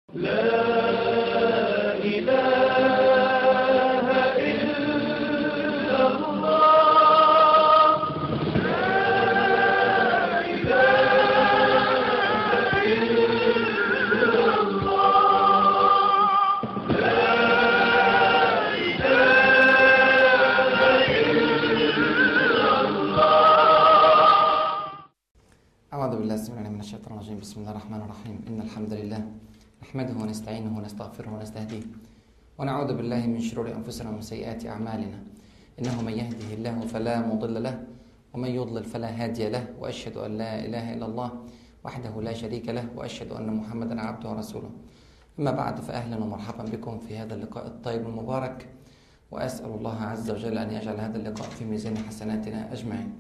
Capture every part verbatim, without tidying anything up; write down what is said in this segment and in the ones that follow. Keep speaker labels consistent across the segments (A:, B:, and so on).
A: لا إله إلا الله. لا إله إلا الله. لا إله إلا الله.
B: أعوذ بالله السميع العليم من الشيطان الرجيم. بسم الله الرحمن الرحيم. إن الحمد لله نحمده ونستعينه ونستغفره ونستهديه ونعوذ بالله من شرور أنفسنا ومن سيئات أعمالنا. إنه من يهده الله فلا مضل له ومن يضلل فلا هادي له، وأشهد أن لا إله إلا الله وحده لا شريك له، وأشهد أن محمدا عبده ورسوله. أما بعد، فأهلا ومرحبا بكم في هذا اللقاء الطيب المبارك، وأسأل الله عز وجل أن يجعل هذا اللقاء في ميزان حسناتنا أجمعين.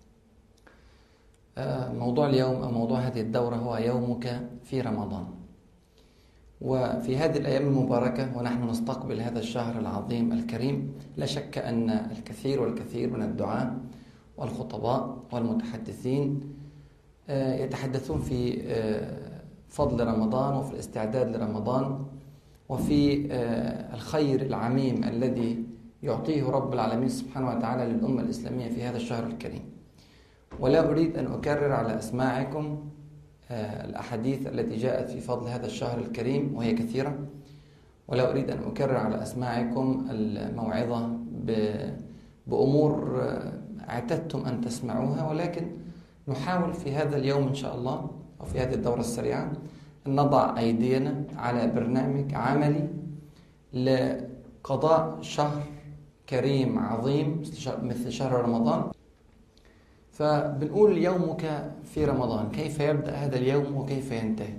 B: موضوع اليوم أو موضوع هذه الدورة هو يومك في رمضان. وفي هذه الأيام المباركة ونحن نستقبل هذا الشهر العظيم الكريم، لا شك أن الكثير والكثير من الدعاة والخطباء والمتحدثين يتحدثون في فضل رمضان وفي الاستعداد لرمضان وفي الخير العميم الذي يعطيه رب العالمين سبحانه وتعالى للأمة الإسلامية في هذا الشهر الكريم. ولا أريد أن أكرر على أسماعكم الأحاديث التي جاءت في فضل هذا الشهر الكريم، وهي كثيرة، ولا أريد أن أكرر على أسماعكم الموعظة بأمور اعتدتم أن تسمعوها، ولكن نحاول في هذا اليوم إن شاء الله أو في هذه الدورة السريعة أن نضع أيدينا على برنامج عملي لقضاء شهر كريم عظيم مثل شهر رمضان. فبنقول يومك في رمضان، كيف يبدأ هذا اليوم وكيف ينتهي؟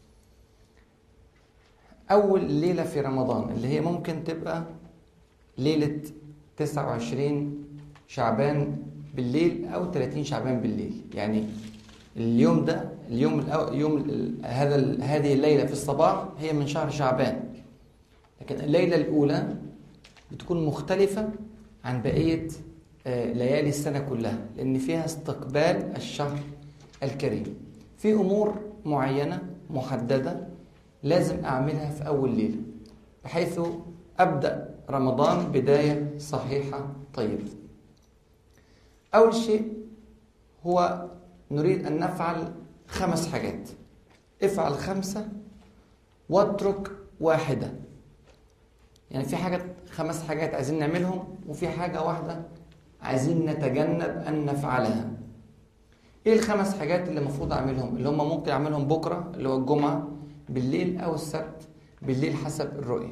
B: أول ليلة في رمضان اللي هي ممكن تبقى ليلة تسعة وعشرين شعبان بالليل أو ثلاثين شعبان بالليل، يعني اليوم ده اليوم الأو... يوم هذا هذه الليلة في الصباح هي من شهر شعبان، لكن الليلة الأولى بتكون مختلفة عن بقية ليالي السنة كلها، لأن فيها استقبال الشهر الكريم. في أمور معينة محددة لازم أعملها في أول ليلة بحيث أبدأ رمضان بداية صحيحة طيبة. أول شيء هو نريد أن نفعل خمس حاجات. افعل خمسة واترك واحدة، يعني في حاجة خمس حاجات عايزين نعملهم وفي حاجة واحدة عايزين نتجنب أن نفعلها. إيه الخمس حاجات اللي المفروض أعملهم، اللي هم ممكن أعملهم بكرة اللي هو الجمعة بالليل أو السبت بالليل حسب الرؤية؟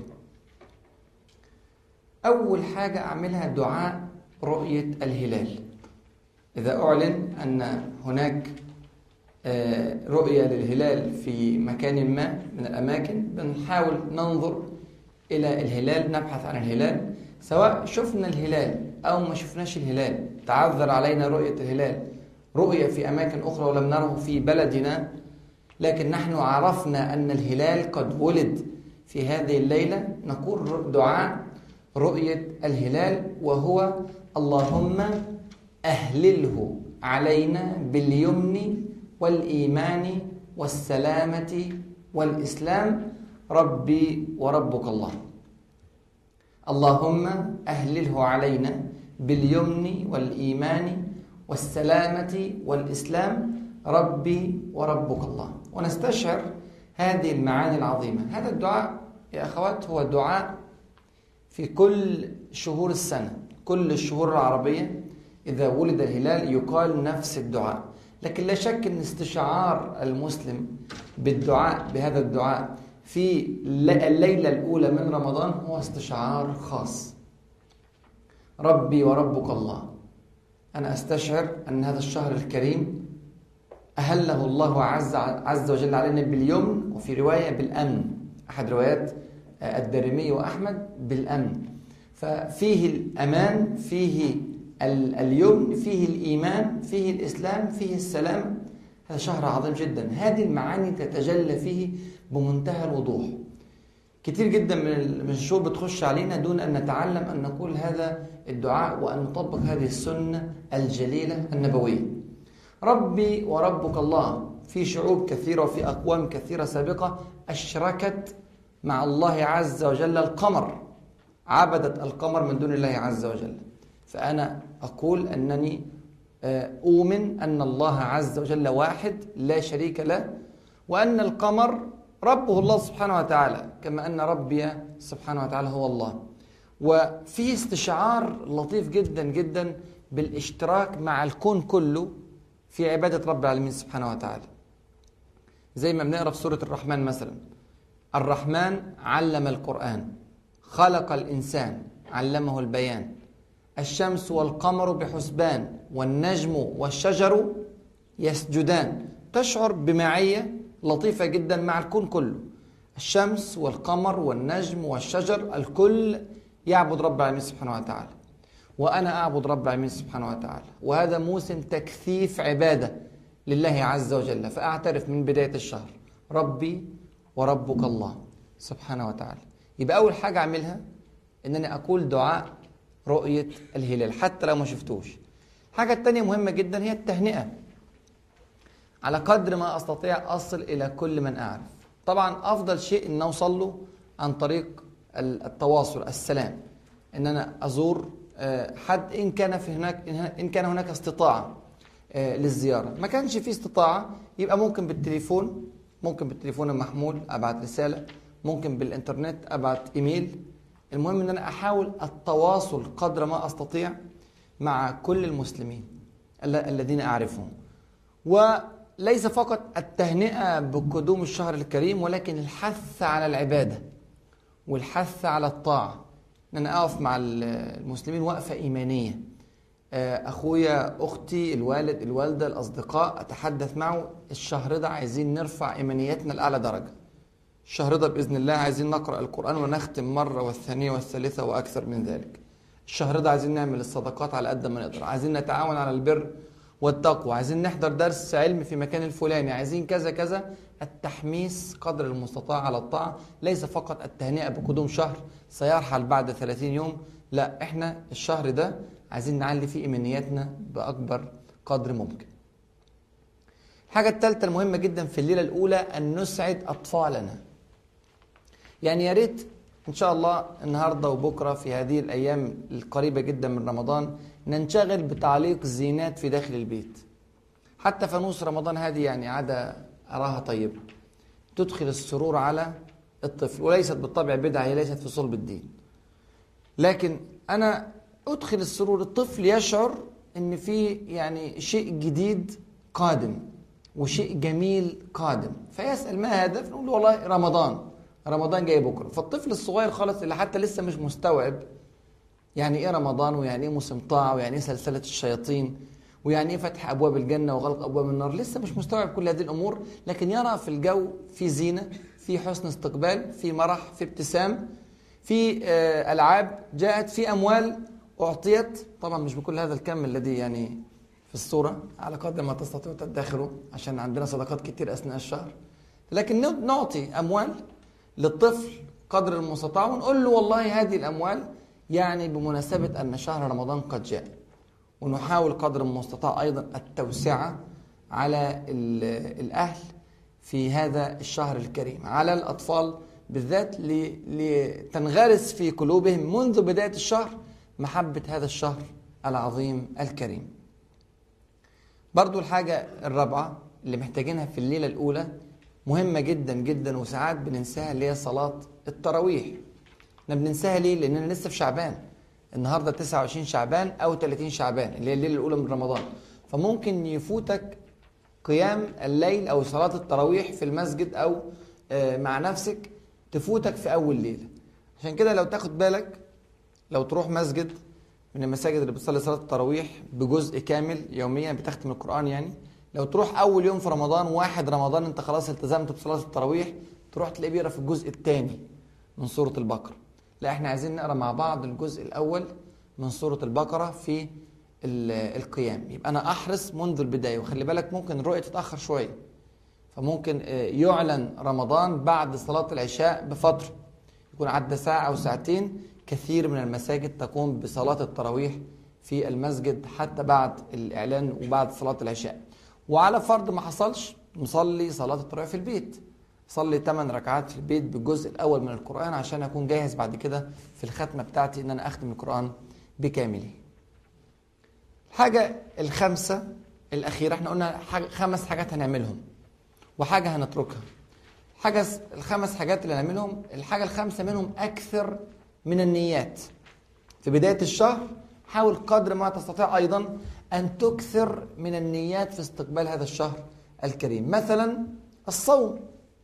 B: أول حاجة أعملها دعاء رؤية الهلال. إذا أعلن أن هناك رؤية للهلال في مكان ما من الأماكن، بنحاول ننظر إلى الهلال، نبحث عن الهلال، سواء شفنا الهلال أو ما شفناش الهلال، تعذر علينا رؤية الهلال رؤية في أماكن أخرى ولم نره في بلدنا، لكن نحن عرفنا أن الهلال قد ولد في هذه الليلة، نقول دعاء رؤية الهلال، وهو اللهم أهلله علينا باليمن والإيمان والسلامة والإسلام ربي وربك الله. اللهم أهلله علينا باليمن والإيمان والسلامة والإسلام ربي وربك الله. ونستشعر هذه المعاني العظيمة. هذا الدعاء يا أخوات هو دعاء في كل شهور السنة، كل الشهور العربية إذا ولد الهلال يقال نفس الدعاء، لكن لا شك أن استشعار المسلم بالدعاء بهذا الدعاء في الليلة الأولى من رمضان هو استشعار خاص. ربي وربك الله. أنا أستشعر أن هذا الشهر الكريم أهله الله عز, عز وجل علينا باليمن، وفي رواية بالأمن، أحد روايات الدارمي وأحمد بالأمن، ففيه الأمان، فيه اليمن، فيه الإيمان، فيه الإسلام، فيه السلام. هذا شهر عظيم جدا، هذه المعاني تتجلى فيه بمنتهى الوضوح. كتير جدا من الشهور بتخش علينا دون أن نتعلم أن نقول هذا الدعاء وأن نطبق هذه السنة الجليلة النبوية. ربي وربك الله، في شعوب كثيرة وفي أقوام كثيرة سابقة أشركت مع الله عز وجل القمر، عبدت القمر من دون الله عز وجل. فأنا أقول أنني أؤمن أن الله عز وجل واحد لا شريك له، وأن القمر ربه الله سبحانه وتعالى، كما أن ربي سبحانه وتعالى هو الله. وفي استشعار لطيف جدا جدا بالاشتراك مع الكون كله في عبادة رب العالمين سبحانه وتعالى. زي ما بنقرأ في سورة الرحمن مثلا: الرحمن علم القرآن، خلق الإنسان، علمه البيان، الشمس والقمر بحسبان، والنجم والشجر يسجدان. تشعر بمعية لطيفة جدا مع الكون كله. الشمس والقمر والنجم والشجر، الكل يعبد رب العالمين سبحانه وتعالى، وأنا أعبد رب العالمين سبحانه وتعالى. وهذا موسم تكثيف عبادة لله عز وجل. فأعترف من بداية الشهر: ربي وربك الله سبحانه وتعالى. يبقى أول حاجة أعملها إنني أقول دعاء رؤية الهلال حتى لو ما شفتوش. الحاجة التانية مهمة جدا هي التهنئة. على قدر ما أستطيع أصل إلى كل من أعرف. طبعا أفضل شيء أن أوصل له عن طريق التواصل، السلام، أن أنا أزور حد إن كان في هناك إن كان هناك استطاعة للزيارة. ما كانش في استطاعة يبقى ممكن بالتليفون، ممكن بالتليفون المحمول أبعت رسالة، ممكن بالإنترنت أبعت إيميل. المهم أن أنا أحاول التواصل قدر ما أستطيع مع كل المسلمين الذين أعرفهم. وليس فقط التهنئة بقدوم الشهر الكريم، ولكن الحث على العبادة والحث على الطاعة. أن أنا أقف مع المسلمين وقفة إيمانية. أخويا، أختي، الوالد، الوالدة، الأصدقاء، أتحدث معه: الشهر ده عايزين نرفع إيمانياتنا لأعلى درجة. الشهر ده بإذن الله عايزين نقرأ القرآن ونختم مرة والثانية والثالثة وأكثر من ذلك. الشهر ده عايزين نعمل الصدقات على قد ما نقدر، عايزين نتعاون على البر والتقوى، عايزين نحضر درس علم في مكان الفلاني، عايزين كذا كذا. التحميس قدر المستطاع على الطاعة، ليس فقط التهنئة بقدوم شهر سيرحل بعد ثلاثين يوم. لا، احنا الشهر ده عايزين نعلي فيه إيمانياتنا بأكبر قدر ممكن. الحاجة الثالثة المهمة جدا في الليلة الأولى أن نسعد أطفالنا. يعني يا ريت إن شاء الله النهاردة وبكرة في هذه الأيام القريبة جدا من رمضان ننشغل بتعليق زينات في داخل البيت. حتى فانوس رمضان هذه يعني عادة أراها طيبة، تدخل السرور على الطفل، وليست بالطبع بدعة، هي ليست في صلب الدين، لكن أنا أدخل السرور. الطفل يشعر إن في يعني شيء جديد قادم وشيء جميل قادم، فيسأل: ما هذا؟ فنقول له: والله رمضان، رمضان جاي بكرة. فالطفل الصغير خالص اللي حتى لسه مش مستوعب يعني ايه رمضان، ويعني ايه موسم طاعة، ويعني ايه سلسلة الشياطين، ويعني ايه فتح ابواب الجنة وغلق ابواب النار، لسه مش مستوعب كل هذه الامور، لكن يرى في الجو في زينة، في حسن استقبال، في مرح، في ابتسام، في آه العاب جاءت، في اموال اعطيت. طبعا مش بكل هذا الكم الذي يعني في الصورة، على قدر ما تستطيعوا تدخروا عشان عندنا صدقات كتير اثناء الشهر، لكن نعطي اموال للطفل قدر المستطاع، ونقول له: والله هذه الاموال يعني بمناسبة أن شهر رمضان قد جاء. ونحاول قدر المستطاع أيضا التوسعة على الأهل في هذا الشهر الكريم، على الأطفال بالذات، لتنغرس في قلوبهم منذ بداية الشهر محبة هذا الشهر العظيم الكريم. برضو الحاجة الرابعة اللي محتاجينها في الليلة الأولى مهمة جدا جدا وساعات بننساها، اللي هي صلاة التراويح. احنا بننساها ليه؟ لأننا لسه في شعبان، النهاردة تسعة وعشرين شعبان أو ثلاثين شعبان اللي هي الليلة الأولى من رمضان، فممكن يفوتك قيام الليل أو صلاة التراويح في المسجد أو مع نفسك، تفوتك في أول ليلة. عشان كده لو تاخد بالك، لو تروح مسجد من المساجد اللي بتصلي صلاة التراويح بجزء كامل يوميا بتختم القرآن، يعني لو تروح أول يوم في رمضان، واحد رمضان أنت خلاص التزمت بصلاة التراويح، تروح تلاقيه بيقرأ في الجزء الثاني من سورة البقرة. لا، احنا عايزين نقرأ مع بعض الجزء الأول من سورة البقرة في القيام. يبقى أنا أحرص منذ البداية. وخلي بالك ممكن الرؤية تتأخر شوية، فممكن يعلن رمضان بعد صلاة العشاء بفترة، يكون عدى ساعة أو ساعتين. كثير من المساجد تقوم بصلاة التراويح في المسجد حتى بعد الإعلان وبعد صلاة العشاء. وعلى فرض ما حصلش، نصلي صلاة التراويح في البيت صلي ثماني ركعات في البيت بالجزء الأول من القرآن عشان أكون جاهز بعد كده في الختمة بتاعتي إن أنا أختم القرآن بكامله. الحاجة الخامسة الأخيرة، احنا قلنا حاجة خمس حاجات هنعملهم وحاجة هنتركها. حاجة الخمس حاجات اللي هنعملهم، الحاجة الخامسة منهم أكثر من النيات. في بداية الشهر حاول قدر ما تستطيع أيضا أن تكثر من النيات في استقبال هذا الشهر الكريم. مثلا الصوم،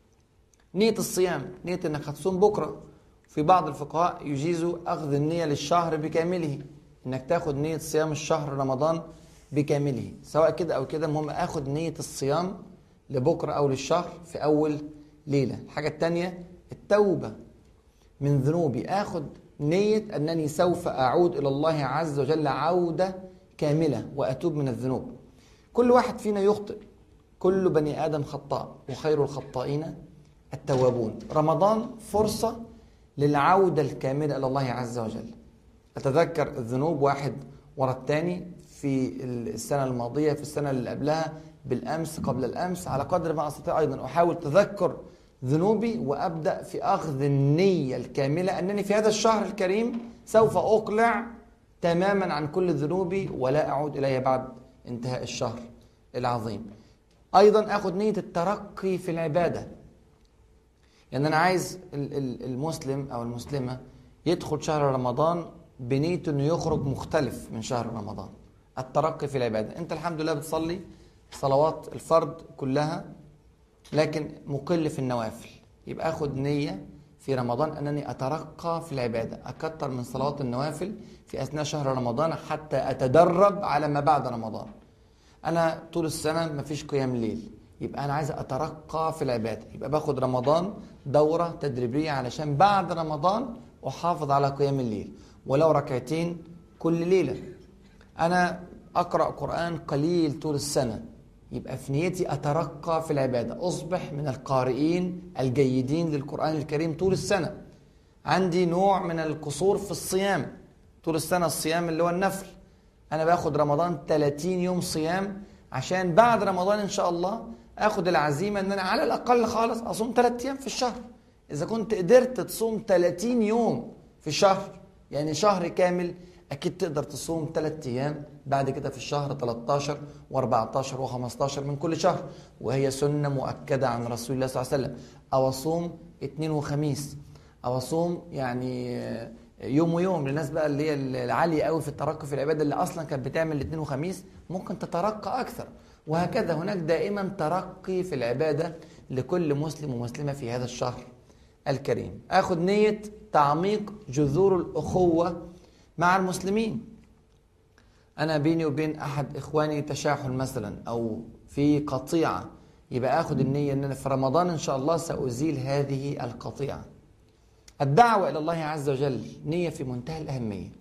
B: نية الصيام، نية أنك هتصوم بكرة. في بعض الفقهاء يجيزوا أخذ النية للشهر بكامله، أنك تاخد نية صيام الشهر رمضان بكامله، سواء كده أو كده، المهم أخذ نية الصيام لبكرة أو للشهر في أول ليلة. الحاجة الثانية التوبة من ذنوبي، أخذ نية أنني سوف أعود إلى الله عز وجل عودة كاملة وأتوب من الذنوب. كل واحد فينا يخطئ، كل بني آدم خطاء وخير الخطائين التوابون. رمضان فرصة للعودة الكاملة إلى الله عز وجل. أتذكر الذنوب واحد ورا الثاني في السنة الماضية، في السنة اللي قبلها، بالأمس، قبل الأمس، على قدر ما أستطيع أيضا أحاول تذكر ذنوبي وأبدأ في أخذ النية الكاملة أنني في هذا الشهر الكريم سوف أقلع تماما عن كل ذنوبي ولا أعود إليها بعد انتهاء الشهر العظيم. أيضا أخذ نية الترقي في العبادة، يعني أنا عايز المسلم أو المسلمة يدخل شهر رمضان بنية أنه يخرج مختلف من شهر رمضان. الترقي في العبادة، أنت الحمد لله بتصلي صلوات الفرض كلها لكن مقل في النوافل، يبقى أخذ نية في رمضان أنني أترقى في العبادة، أكتر من صلوات النوافل في أثناء شهر رمضان حتى أتدرب على ما بعد رمضان. أنا طول السنة مفيش قيام ليل، يبقى أنا عايز أترقى في العبادة، يبقى باخد رمضان دورة تدريبية علشان بعد رمضان أحافظ على قيام الليل ولو ركعتين كل ليلة. أنا أقرأ قرآن قليل طول السنة، يبقى في نيتي أترقى في العبادة، أصبح من القارئين الجيدين للقرآن الكريم طول السنة. عندي نوع من القصور في الصيام طول السنة، الصيام اللي هو النفل، أنا باخد رمضان ثلاثين يوم صيام عشان بعد رمضان إن شاء الله أخد العزيمة أن أنا على الأقل خالص أصوم ثلاثة أيام في الشهر. إذا كنت قدرت تصوم ثلاثين يوم في الشهر، يعني شهر كامل، أكيد تقدر تصوم ثلاثة أيام بعد كده في الشهر، ثلاثة عشر وأربعة عشر وخمسة عشر من كل شهر، وهي سنة مؤكدة عن رسول الله صلى الله عليه وسلم. أو أصوم اثنين وخميس، أو أصوم يعني يوم ويوم. للناس بقى اللي هي العالية قوي في الترقي في العبادة اللي أصلا كانت بتعمل الاثنين وخميس، ممكن تترقى أكثر. وهكذا هناك دائما ترقي في العبادة لكل مسلم ومسلمة في هذا الشهر الكريم. أخذ نية تعميق جذور الأخوة مع المسلمين. أنا بيني وبين أحد إخواني تشاحن مثلا أو في قطيعة، يبقى أخذ النية أن أنا في رمضان إن شاء الله سأزيل هذه القطيعة. الدعوة إلى الله عز وجل نية في منتهى الأهمية.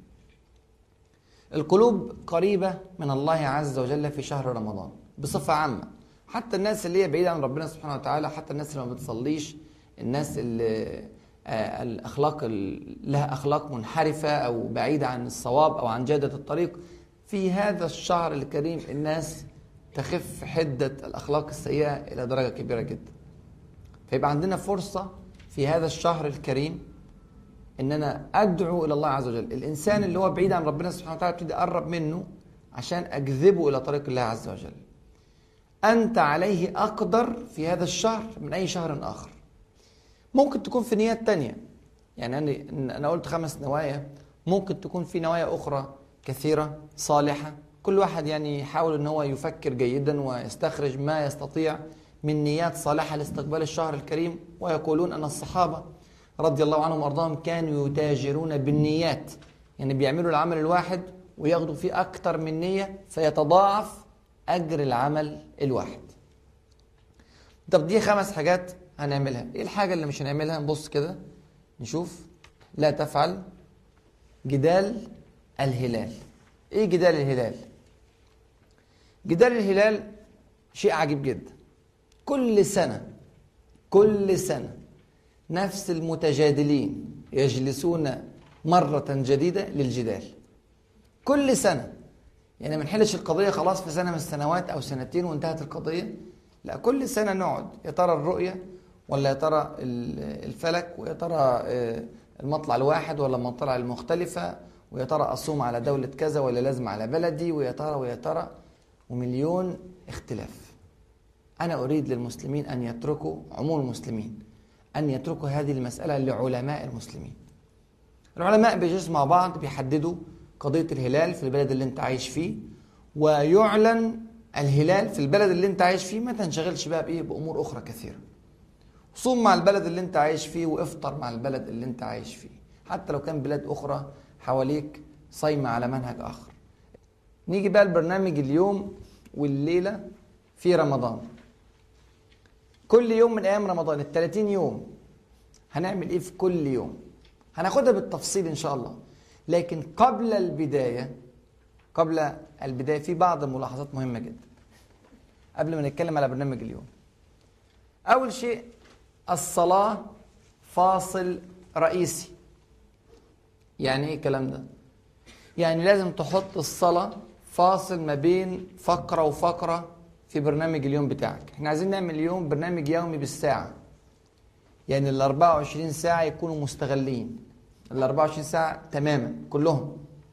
B: القلوب قريبة من الله عز وجل في شهر رمضان بصفة عامة، حتى الناس اللي هي بعيدة عن ربنا سبحانه وتعالى، حتى الناس اللي ما بتصليش، الناس اللي آه الأخلاق لها أخلاق منحرفة أو بعيدة عن الصواب أو عن جادة الطريق، في هذا الشهر الكريم الناس تخف حدة الأخلاق السيئة إلى درجة كبيرة جدا. فيبقى عندنا فرصة في هذا الشهر الكريم إن أنا أدعو إلى الله عز وجل. الإنسان اللي هو بعيد عن ربنا سبحانه وتعالى ابتدي أقرب منه عشان أجذبه إلى طريق الله عز وجل. أنت عليه أقدر في هذا الشهر من أي شهر آخر. ممكن تكون في نيات تانية، يعني أنا قلت خمس نوايا، ممكن تكون في نوايا أخرى كثيرة صالحة. كل واحد يعني يحاول أن هو يفكر جيدا ويستخرج ما يستطيع من نيات صالحة لاستقبال الشهر الكريم. ويقولون أن الصحابة رضي الله عنهم وأرضاهم كانوا يتاجرون بالنيات، يعني بيعملوا العمل الواحد وياخدوا فيه أكتر من نية فيتضاعف أجر العمل الواحد. طب دي خمس حاجات هنعملها. إيه الحاجة اللي مش هنعملها؟ نبص كده نشوف. لا تفعل جدال الهلال. إيه جدال الهلال؟ جدال الهلال شيء عجيب جدا. كل سنة كل سنة نفس المتجادلين يجلسون مرة جديدة للجدال كل سنة. يعني ما نحلش القضية خلاص في سنة من السنوات أو سنتين وانتهت القضية، لا، كل سنة نقعد يا ترى الرؤية ولا يا ترى الفلك، ويا ترى المطلع الواحد ولا المطلع المختلفة، ويا ترى أصوم على دولة كذا ولا لازم على بلدي، ويا ترى ويا ترى ومليون اختلاف. أنا أريد للمسلمين أن يتركوا، عموم المسلمين أن يتركوا هذه المسألة لعلماء المسلمين. العلماء بيجلسوا مع بعض بيحددوا قضية الهلال في البلد اللي انت عايش فيه، ويعلن الهلال في البلد اللي انت عايش فيه، ما تنشغلش بقى بإيه بأمور أخرى كثيرة. صوم مع البلد اللي انت عايش فيه وافطر مع البلد اللي انت عايش فيه، حتى لو كان بلاد أخرى حواليك صايمة على منهج آخر. نيجي بقى البرنامج اليوم والليلة في رمضان. كل يوم من أيام رمضان الثلاثين يوم هنعمل إيه في كل يوم؟ هناخدها بالتفصيل إن شاء الله. لكن قبل البداية قبل البداية في بعض الملاحظات مهمة جدا قبل ما نتكلم على برنامج اليوم. أول شيء، الصلاة فاصل رئيسي. يعني إيه الكلام ده؟ يعني لازم تحط الصلاة فاصل ما بين فقرة وفقرة في برنامج اليوم بتاعك. احنا عايزين نعمل اليوم برنامج يومي بالساعة، يعني ال أربعة وعشرين ساعة يكونوا مستغلين، ال أربعة وعشرين ساعة تماما كلهم.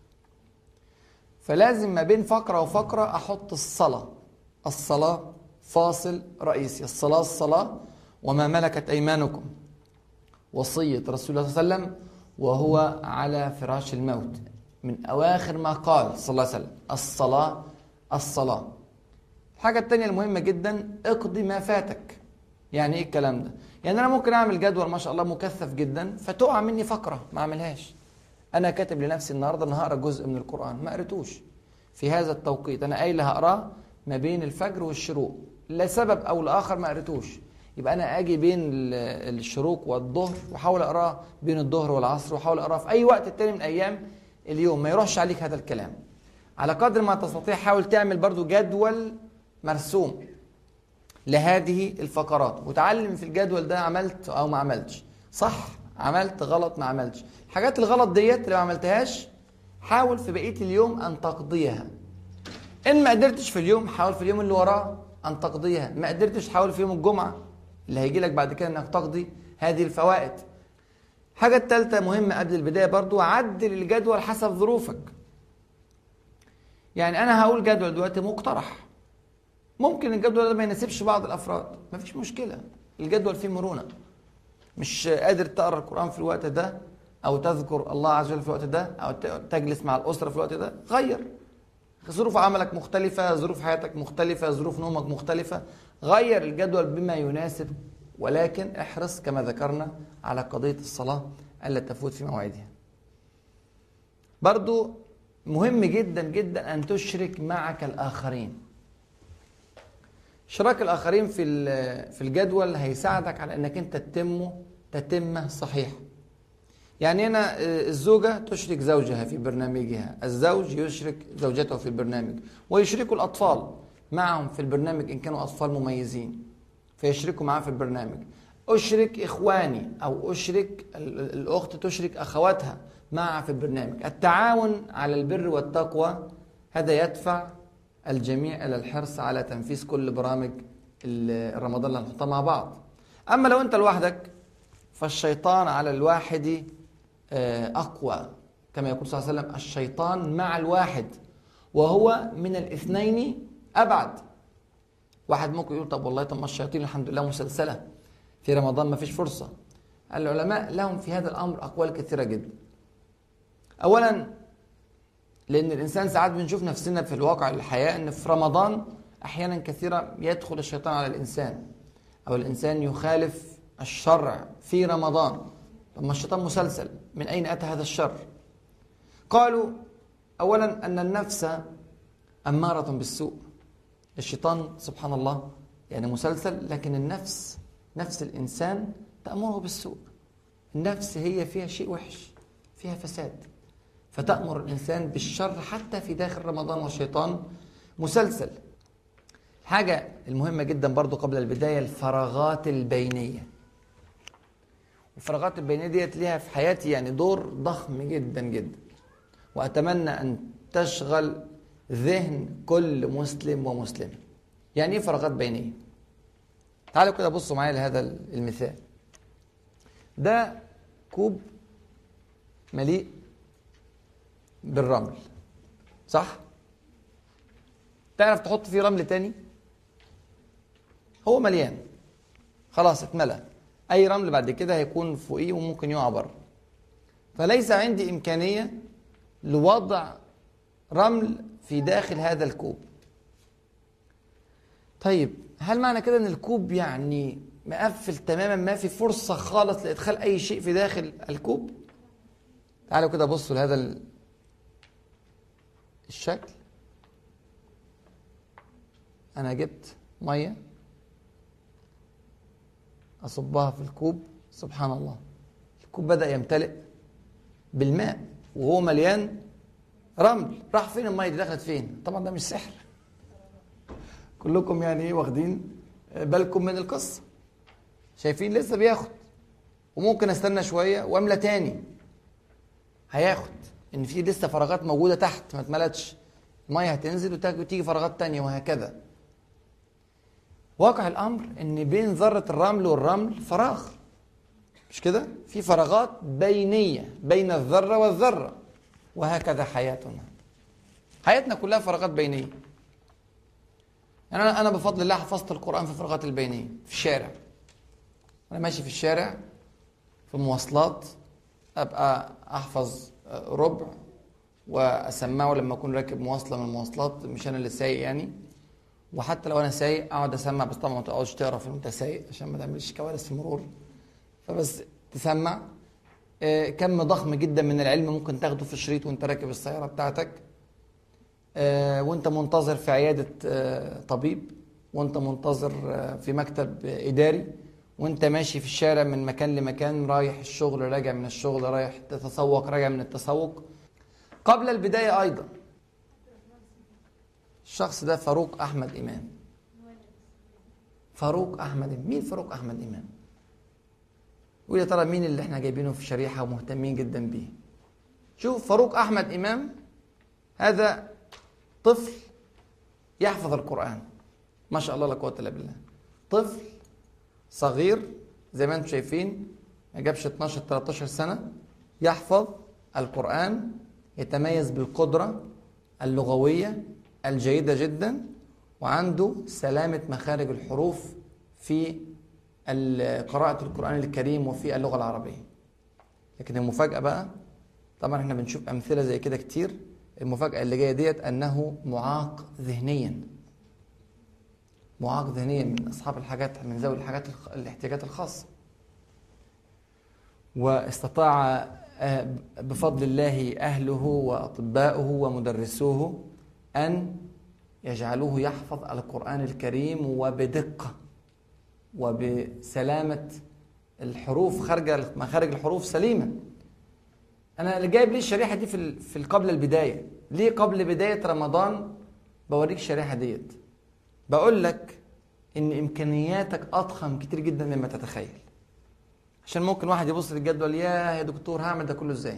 B: فلازم ما بين فقرة وفقرة أحط الصلاة. الصلاة فاصل رئيسي. الصلاة الصلاة وما ملكت أيمانكم، وصية رسول الله صلى الله عليه وسلم وهو على فراش الموت، من أواخر ما قال صلى الله عليه وسلم: الصلاة الصلاة. الحاجة التانية المهمة جدا، اقضي ما فاتك. يعني ايه الكلام ده؟ يعني أنا ممكن أعمل جدول ما شاء الله مكثف جدا فتقع مني فقرة ما أعملهاش. أنا كاتب لنفسي النهاردة أنا هقرأ جزء من القرآن، ما قريتوش في هذا التوقيت، أنا قايل هقراه ما بين الفجر والشروق، لسبب أو لآخر ما قريتوش، يبقى أنا أجي بين الشروق والظهر وحاول أقراه بين الظهر والعصر، وحاول أقراه في أي وقت التاني من أيام اليوم. ما يروحش عليك هذا الكلام. على قدر ما تستطيع حاول تعمل برضو جدول مرسوم لهذه الفقرات، وتعلم في الجدول ده عملت أو ما عملتش، صح عملت، غلط ما عملتش. الحاجات الغلط ديت اللي ما عملتهاش حاول في بقية اليوم أن تقضيها. إن ما قدرتش في اليوم حاول في اليوم اللي وراه أن تقضيها. ما قدرتش حاول في يوم الجمعة اللي هيجي لك بعد كده أنك تقضي هذه الفوائد. الحاجة الثالثة مهمة قبل البداية برضو، عدل الجدول حسب ظروفك. يعني أنا هقول جدول دلوقتي مقترح، ممكن الجدول ده ما يناسبش بعض الأفراد، مفيش مشكلة، الجدول فيه مرونة. مش قادر تقرأ القرآن في الوقت ده، أو تذكر الله عز وجل في الوقت ده، أو تجلس مع الأسرة في الوقت ده، غير. ظروف عملك مختلفة، ظروف حياتك مختلفة، ظروف نومك مختلفة، غير الجدول بما يناسب، ولكن احرص كما ذكرنا على قضية الصلاة ألا تفوت في موعدها. برضو مهم جدا جدا أن تشرك معك الآخرين. اشراك الآخرين في في الجدول هيساعدك على أنك أنت تتمه تتمه صحيح. يعني هنا الزوجة تشرك زوجها في برنامجها، الزوج يشرك زوجته في البرنامج، ويشركوا الأطفال معهم في البرنامج إن كانوا أطفال مميزين فيشركوا معاه في البرنامج. أشرك إخواني أو أشرك الأخت تشرك أخواتها معها في البرنامج. التعاون على البر والتقوى هذا يدفع الجميع إلى الحرص على تنفيذ كل برامج رمضان اللي هنحطها مع بعض. أما لو أنت لوحدك فالشيطان على الواحد أقوى، كما يقول صلى الله عليه وسلم: الشيطان مع الواحد وهو من الاثنين أبعد. واحد ممكن يقول طب والله طب ما الشياطين الحمد لله مسلسلة في رمضان ما فيش فرصة. العلماء لهم في هذا الأمر أقوال كثيرة جدا. أولا لأن الإنسان ساعات بنشوف نفسنا في الواقع الحياة أن في رمضان أحيانا كثيرة يدخل الشيطان على الإنسان، أو الإنسان يخالف الشرع في رمضان. لما الشيطان مسلسل، من أين أتى هذا الشر؟ قالوا أولا أن النفس أمارة بالسوء. الشيطان سبحان الله يعني مسلسل، لكن النفس نفس الإنسان تأمره بالسوء. النفس هي فيها شيء وحش، فيها فساد، فتأمر الإنسان بالشر حتى في داخل رمضان، والشيطان مسلسل. الحاجة المهمة جدا برضو قبل البداية الفراغات البينية. الفراغات البينية ديت ليها في حياتي يعني دور ضخم جدا جدا، وأتمنى أن تشغل ذهن كل مسلم ومسلمة. يعني إيه فراغات بينية؟ تعالوا كده بصوا معايا لهذا المثال. ده كوب مليء بالرمل، صح؟ تعرف تحط فيه رمل تاني؟ هو مليان خلاص، اتملى. اي رمل بعد كده هيكون فوقيه وممكن يقع بره. فليس عندي امكانيه لوضع رمل في داخل هذا الكوب. طيب هل معنى كده ان الكوب يعني مقفل تماما، ما في فرصه خالص لادخال اي شيء في داخل الكوب؟ تعالوا كده بصوا لهذا الشكل. انا جبت ميه اصبها في الكوب، سبحان الله الكوب بدأ يمتلئ بالماء وهو مليان رمل. راح فين الميه دي؟ دخلت فين؟ طبعا ده مش سحر، كلكم يعني ايه واخدين بالكم من القصه، شايفين لسه بياخد، وممكن استنى شويه واملى تاني، هياخد ان في لسه فراغات موجوده تحت ما اتملتش، الميه هتنزل وتيجي فراغات تانيه وهكذا. واقع الامر ان بين ذره الرمل والرمل فراغ، مش كده؟ في فراغات بينيه بين الذره والذره، وهكذا حياتنا، حياتنا كلها فراغات بينيه. يعني انا انا بفضل الله حفظت القران في الفراغات البينيه. في الشارع انا ماشي في الشارع في المواصلات ابقى احفظ ربع واسمعه لما اكون راكب مواصله من المواصلات، مش انا اللي سايق يعني، وحتى لو انا سايق اقعد اسمع، بس طبعا ما تقعدش تقرا في وانت سايق عشان ما تعملش كوارث في المرور، فبس تسمع. آه كم ضخم جدا من العلم ممكن تاخده في شريط وانت راكب السياره بتاعتك، آه وانت منتظر في عياده آه طبيب، وانت منتظر آه في مكتب آه اداري، وانت ماشي في الشارع من مكان لمكان، رايح الشغل راجع من الشغل، رايح تتسوق راجع من التسوق. قبل البدايه ايضا الشخص ده فاروق احمد امام. فاروق احمد إمام. مين فاروق احمد امام؟ ويا ترى مين اللي احنا جايبينه في شريحه ومهتمين جدا بيه؟ شوف فاروق احمد امام هذا طفل يحفظ القران، ما شاء الله لا قوه الا بالله. طفل صغير زي ما انتم شايفين، ما جابش اتناشر تلتاشر سنه، يحفظ القران، يتميز بالقدره اللغويه الجيده جدا، وعنده سلامه مخارج الحروف في قراءة القرآن الكريم وفي اللغة العربية. لكن المفاجأة بقى، طبعا احنا بنشوف أمثلة زي كده كتير، المفاجأة اللي جاية ديت أنه معاق ذهنيا. معاق ذهنيا من أصحاب الحاجات، من ذوي الحاجات الاحتياجات الخاصة. واستطاع بفضل الله أهله وأطباؤه ومدرسوه أن يجعلوه يحفظ القرآن الكريم وبدقة وبسلامة الحروف، خارج مخارج الحروف سليمة. أنا اللي جايب ليه الشريحة دي في في قبل البداية؟ ليه قبل بداية رمضان بوريك الشريحة ديت؟ بقول لك إن إمكانياتك أضخم كتير جدا مما تتخيل. عشان ممكن واحد يبص للجدول، يا يا دكتور هعمل ده كله إزاي؟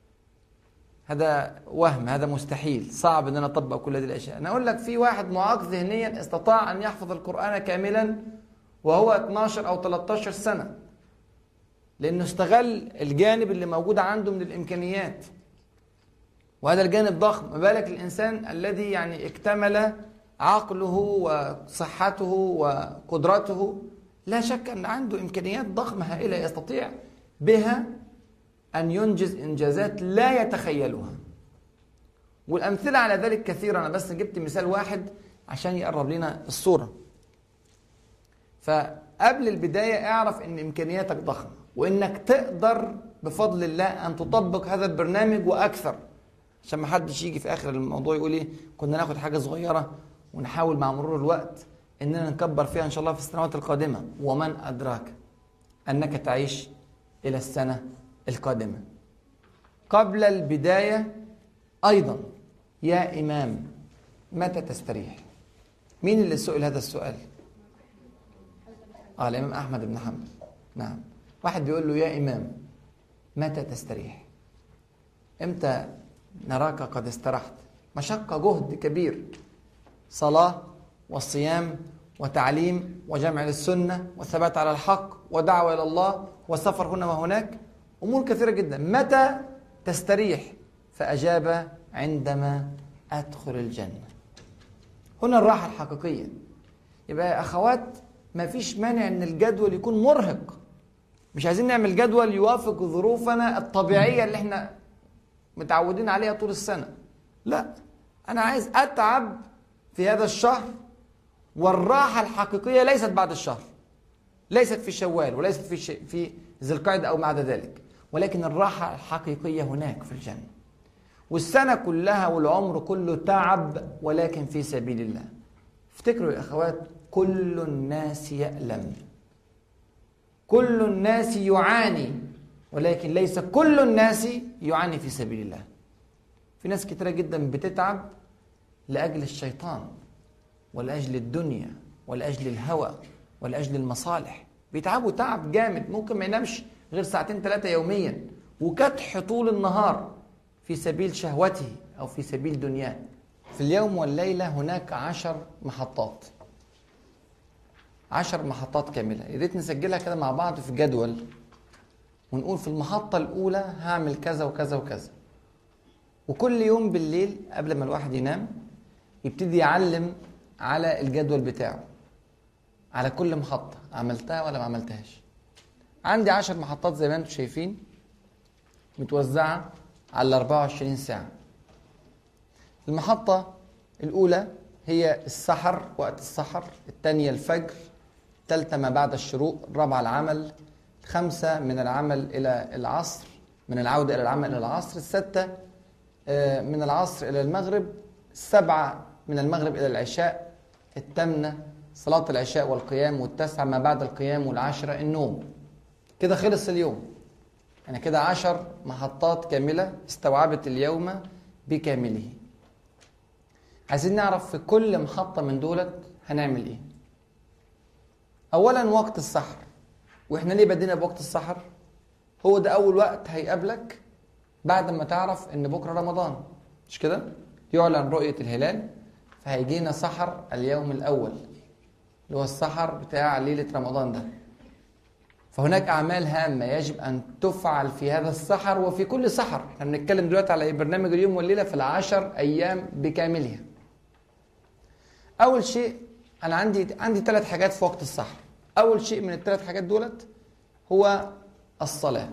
B: هذا وهم، هذا مستحيل، صعب إن أنا أطبق كل هذه الأشياء. أنا أقول لك في واحد معاق ذهنيا استطاع أن يحفظ القرآن كاملا وهو اتناشر أو تلتاشر سنة، لأنه استغل الجانب اللي موجود عنده من الإمكانيات، وهذا الجانب ضخم. ما بالك الإنسان الذي يعني اكتمل عقله وصحته وقدرته، لا شك أن عنده إمكانيات ضخمة هائلة يستطيع بها أن ينجز إنجازات لا يتخيلها. والأمثلة على ذلك كثيرة، أنا بس جبت مثال واحد عشان يقرب لنا الصورة. فقبل البداية اعرف ان امكانياتك ضخمة، وانك تقدر بفضل الله ان تطبق هذا البرنامج واكثر، عشان ما حدش يجي في اخر الموضوع يقول ايه كنا ناخد حاجة صغيرة ونحاول مع مرور الوقت اننا نكبر فيها ان شاء الله في السنوات القادمة. ومن ادراك انك تعيش الى السنة القادمة. قبل البداية ايضا، يا امام متى تستريح؟ مين اللي سئل هذا السؤال؟ آه الإمام أحمد بن حنبل. نعم، واحد بيقول له يا إمام متى تستريح؟ إمتى نراك قد استرحت؟ مشقة، جهد كبير، صلاة والصيام وتعليم وجمع للسنة والثبات على الحق ودعوة إلى الله والسفر هنا وهناك، أمور كثيرة جدا. متى تستريح؟ فأجاب: عندما أدخل الجنة. هنا الراحة الحقيقية. يبقى يا أخوات ما فيش مانع أن الجدول يكون مرهق. مش عايزين نعمل جدول يوافق ظروفنا الطبيعية اللي احنا متعودين عليها طول السنة. لا، أنا عايز أتعب في هذا الشهر، والراحة الحقيقية ليست بعد الشهر، ليست في شوال وليست في ش... في ذي القعدة أو بعد ذلك، ولكن الراحة الحقيقية هناك في الجنة. والسنة كلها والعمر كله تعب، ولكن في سبيل الله. افتكروا يا أخوات، كل الناس يألم، كل الناس يعاني، ولكن ليس كل الناس يعاني في سبيل الله. في ناس كتيرة جدا بتتعب لأجل الشيطان ولأجل الدنيا ولأجل الهوى ولأجل المصالح. بيتعبوا تعب جامد، ممكن ما ينامش غير ساعتين ثلاثة يوميا، وكدح طول النهار في سبيل شهوته أو في سبيل دنياه. في اليوم والليلة هناك عشر محطات، عشر محطات كاملة. يا ريت نسجلها كده مع بعض في جدول، ونقول في المحطة الأولى هعمل كذا وكذا وكذا. وكل يوم بالليل قبل ما الواحد ينام يبتدي يعلم على الجدول بتاعه، على كل محطة عملتها ولا ما عملتهاش. عندي عشر محطات زي ما انتم شايفين، متوزعة على أربعة وعشرين ساعة. المحطة الأولى هي السحر، وقت السحر. الثانية الفجر. الثالثة ما بعد الشروق. الرابعة العمل. الخامسة من العمل إلى العصر، من العودة إلى العمل إلى العصر. الستة من العصر إلى المغرب. السبعة من المغرب إلى العشاء. الثامنة صلاة العشاء والقيام. والتاسعة ما بعد القيام. والعاشرة النوم. كده خلص اليوم. يعني كده عشر محطات كاملة استوعبت اليوم بكامله. عايزين نعرف في كل محطة من دولت هنعمل ايه. اولا وقت السحر. واحنا ليه بدينا بوقت السحر؟ هو ده اول وقت هيقابلك بعد ما تعرف ان بكرة رمضان، مش كده؟ يعلن رؤية الهلال، فهيجينا سحر اليوم الاول اللي هو السحر بتاع ليلة رمضان ده. فهناك أعمال هامة يجب أن تفعل في هذا السحر وفي كل سحر. احنا بنتكلم دلوقتي على برنامج اليوم والليلة في العشر أيام بكاملها. أول شيء، أنا عندي عندي ثلاث حاجات في وقت السحر. أول شيء من الثلاث حاجات دولت هو الصلاة.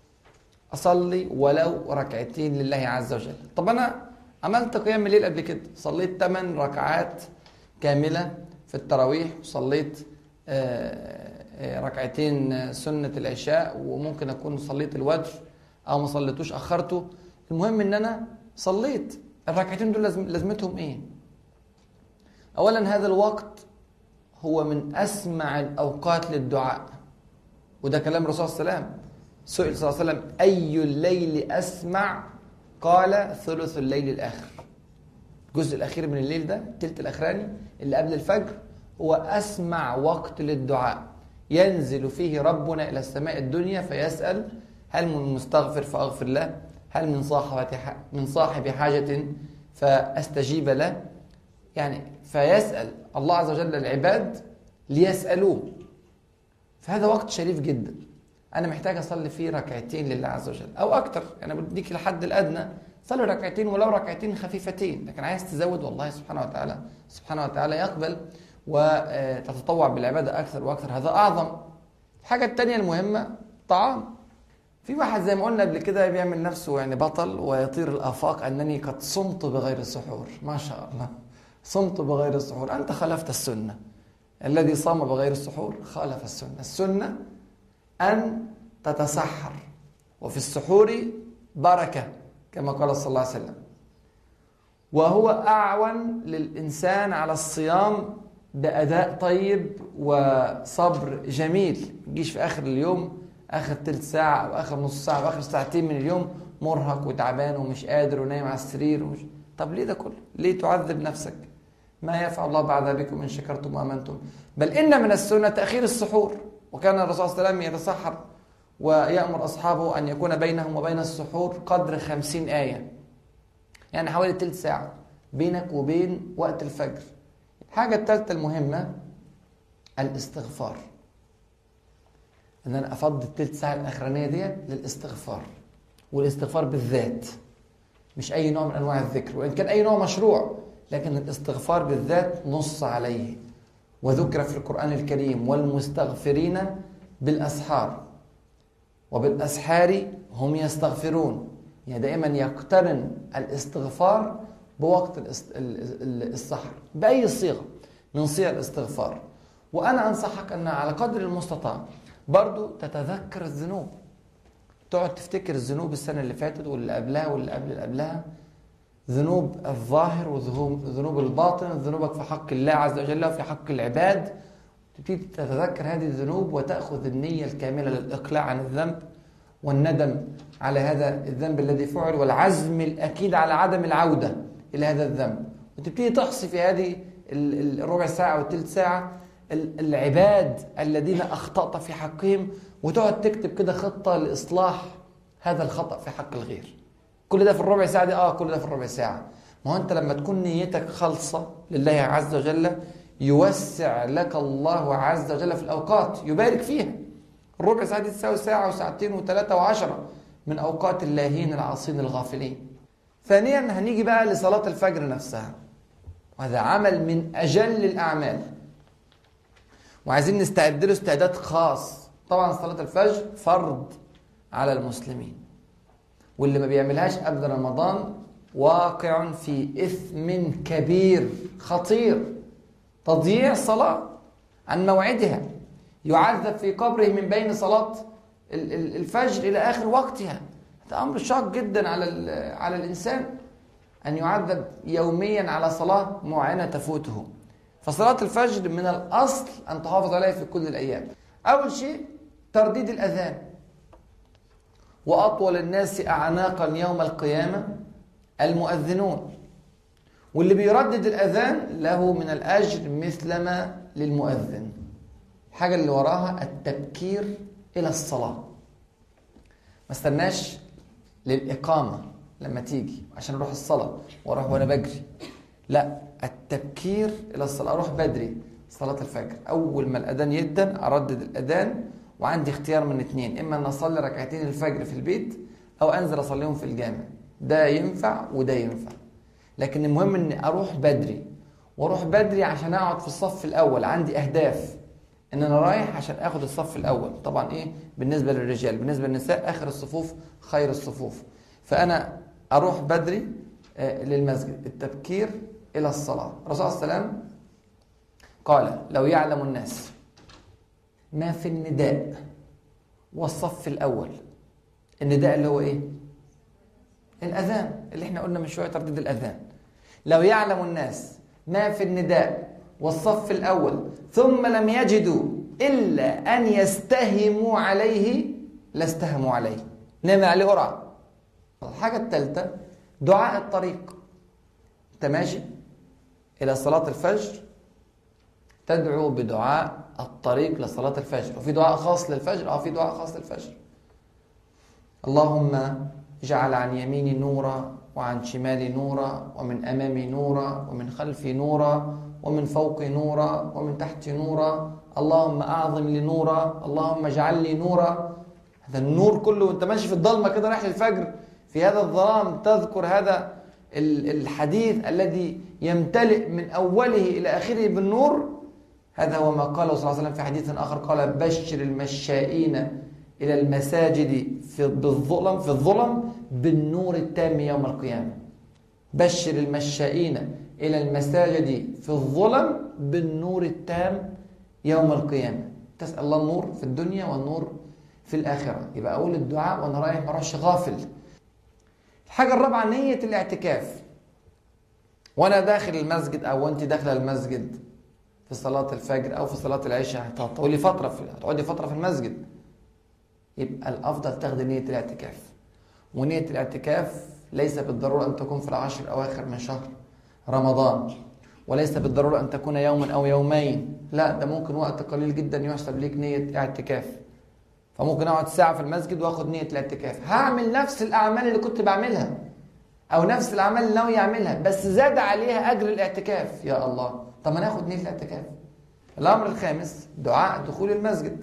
B: أصلي ولو ركعتين لله عز وجل. طب أنا عملت قيام الليل قبل كده، صليت ثمان ركعات كاملة في التراويح، وصليت آه ركعتين سنة العشاء، وممكن أكون صليت الوتر أو ما صليتوش أخرته. المهم إن أنا صليت الركعتين دول. لازمتهم إيه؟ أولا هذا الوقت هو من أسمع الأوقات للدعاء، وده كلام الرسول صلى الله عليه وسلم. سئل صلى الله عليه وسلم: أي الليل أسمع؟ قال: ثلث الليل الآخر. الجزء الأخير من الليل ده، الثلث الأخراني اللي قبل الفجر، هو أسمع وقت للدعاء. ينزل فيه ربنا إلى السماء الدنيا فيسأل: هل من مستغفر فأغفر له؟ هل من صاحب من صاحب حاجة فأستجيب له؟ يعني فيسأل الله عز وجل العباد ليسألوه. فهذا وقت شريف جدا. أنا محتاج أصلي فيه ركعتين لله عز وجل أو أكتر. أنا يعني بديك الحد الأدنى، صلي ركعتين ولو ركعتين خفيفتين. لكن عايز تزود، والله سبحانه وتعالى سبحانه وتعالى يقبل، وتتطوع بالعبادة أكثر وأكثر، هذا أعظم. الحاجة التانية المهمة طعام. في واحد زي ما قلنا قبل كده بيعمل نفسه يعني بطل ويطير الآفاق أنني قد صمت بغير سحور. ما شاء الله، صمت بغير السحور. أنت خالفت السنة. الذي صام بغير السحور خالف السنة. السنة أن تتسحر، وفي السحور بركة كما قال صلى الله عليه وسلم. وهو أعون للإنسان على الصيام بأداء طيب وصبر جميل. ما تجيش في آخر اليوم، آخر تلت ساعة أو آخر نص ساعة أو آخر ساعتين من اليوم مرهق وتعبان ومش قادر ونايم على السرير ومش... طب ليه ده كله؟ ليه تعذب نفسك؟ ما يفعل الله بعد بكم إن شكرتم وآمنتم. بل إن من السنة تأخير السحور، وكان الرسول صلى الله عليه وسلم يتسحر ويأمر أصحابه أن يكون بينهم وبين السحور قدر خمسين آية، يعني حوالي تلت ساعة بينك وبين وقت الفجر. الحاجة الثالثة المهمة الاستغفار، ان انا افضي الثلث ساعه الاخرانيه دي للاستغفار، والاستغفار بالذات، مش اي نوع من انواع الذكر، وان كان اي نوع مشروع، لكن الاستغفار بالذات نص عليه. وذكر في القرآن الكريم والمستغفرين بالأسحار وبالأسحار هم يستغفرون، يعني دائما يقترن الاستغفار بوقت السحر بأي صيغة من صيغ الاستغفار. وأنا أنصحك أن على قدر المستطاع برضو تتذكر الذنوب، تقعد تفتكر الذنوب السنة اللي فاتت واللي قبلها واللي قبل اللي قبلها، ذنوب الظاهر وذنوب الباطن، ذنوبك في حق الله عز وجل وفي حق العباد. تبتدي تتذكر هذه الذنوب وتأخذ النية الكاملة للإقلاع عن الذنب والندم على هذا الذنب الذي فعل، والعزم الأكيد على عدم العودة إلى هذا الذنب. وتبتدي تحصي في هذه الربع ساعة والثلث ساعة العباد الذين أخطأت في حقهم، وتقعد تكتب كده خطة لإصلاح هذا الخطأ في حق الغير. كل ده في الربع ساعة دي؟ آه كل ده في الربع ساعة. ما هو أنت لما تكون نيتك خالصة لله عز وجل يوسع لك الله عز وجل في الأوقات، يبارك فيها. الربع ساعة دي تساوي ساعة وساعتين وثلاثة وعشرة من أوقات اللاهين العاصين الغافلين. ثانيا هنيجي بقى لصلاة الفجر نفسها، وهذا عمل من أجل الأعمال، وعايزين نستعد له استعداد خاص. طبعا صلاة الفجر فرض على المسلمين، واللي ما بيعملهاش قبل رمضان واقع في إثم كبير خطير، تضييع صلاة عن موعدها، يعذب في قبره من بين صلاة الفجر إلى آخر وقتها. هذا أمر شاق جدا على على الإنسان أن يعذب يوميا على صلاة معينة تفوته. فصلاة الفجر من الأصل أن تحافظ عليها في كل الأيام. أول شيء ترديد الأذان، وأطول الناس أعناقا يوم القيامة المؤذنون، واللي بيردد الأذان له من الأجر مثلما للمؤذن. الحاجة اللي وراها التبكير إلى الصلاة، ما استناش للإقامة لما تيجي عشان أروح الصلاة وأروح وأنا بجري، لا، التبكير إلى الصلاة، أروح بدري صلاة الفجر. أول ما الأذان يدن أردد الأذان، وعندي اختيار من اثنين، إما أن أصلي ركعتين الفجر في البيت أو أنزل أصليهم في الجامع، ده ينفع وده ينفع. لكن المهم أني أروح بدري، وأروح بدري عشان أقعد في الصف الأول. عندي أهداف ان انا رايح عشان اخد الصف الاول. طبعا ايه بالنسبه للرجال، بالنسبه للنساء اخر الصفوف خير الصفوف. فانا اروح بدري للمسجد، التبكير الى الصلاه. الرسول صلى الله عليه وسلم قال: لو يعلم الناس ما في النداء والصف الاول. النداء اللي هو ايه؟ الاذان، اللي احنا قلنا من شويه ترديد الاذان. لو يعلم الناس ما في النداء والصف الأول ثم لم يجدوا إلا أن يستهموا عليه لاستهموا عليه، نعمل عليه قرعة. الحاجة الثالثة دعاء الطريق. أنت ماشي إلى صلاة الفجر تدعو بدعاء الطريق لصلاة الفجر. وفي دعاء خاص للفجر؟ أو في دعاء خاص للفجر. اللهم اجعل عن يميني نورا وعن شمالي نورا ومن أمامي نورا ومن خلفي نورا ومن فوقي نورا ومن تحتي نورا، اللهم أعظم لي نورا، اللهم اجعل لي نورا. هذا النور كله وانت ماشي في الضلمة كده رايح للفجر، في هذا الظلام تذكر هذا الحديث الذي يمتلئ من أوله إلى آخره بالنور. هذا هو ما قاله صلى الله عليه وسلم في حديث آخر، قال: بشر المشائين إلى المساجد في بالظلم في الظلم بالنور التام يوم القيامة. بشر المشائين إلى المساجد في الظلم بالنور التام يوم القيامة. تسأل الله النور في الدنيا والنور في الآخرة. يبقى أقول الدعاء وأنا رايح ما أروحش غافل. الحاجة الرابعة نية الاعتكاف. وأنا داخل المسجد أو أنت داخل المسجد في صلاة الفجر أو في صلاة العشاء، هتقعدي فترة في هتقعدي فترة في المسجد، يبقى الأفضل تاخدي نية الاعتكاف. ونية الاعتكاف ليس بالضرورة أن تكون في العشر الأواخر من شهر رمضان، وليس بالضرورة أن تكون يوما أو يومين، لا، ده ممكن وقت قليل جدا يحسب ليك نية اعتكاف. فممكن أقعد ساعة في المسجد وأخد نية الاعتكاف، هعمل نفس الأعمال اللي كنت بعملها أو نفس الأعمال اللي ناوي أعملها، بس زاد عليها أجر الاعتكاف. يا الله، طب ما ناخد نية الاعتكاف. الأمر الخامس دعاء دخول المسجد،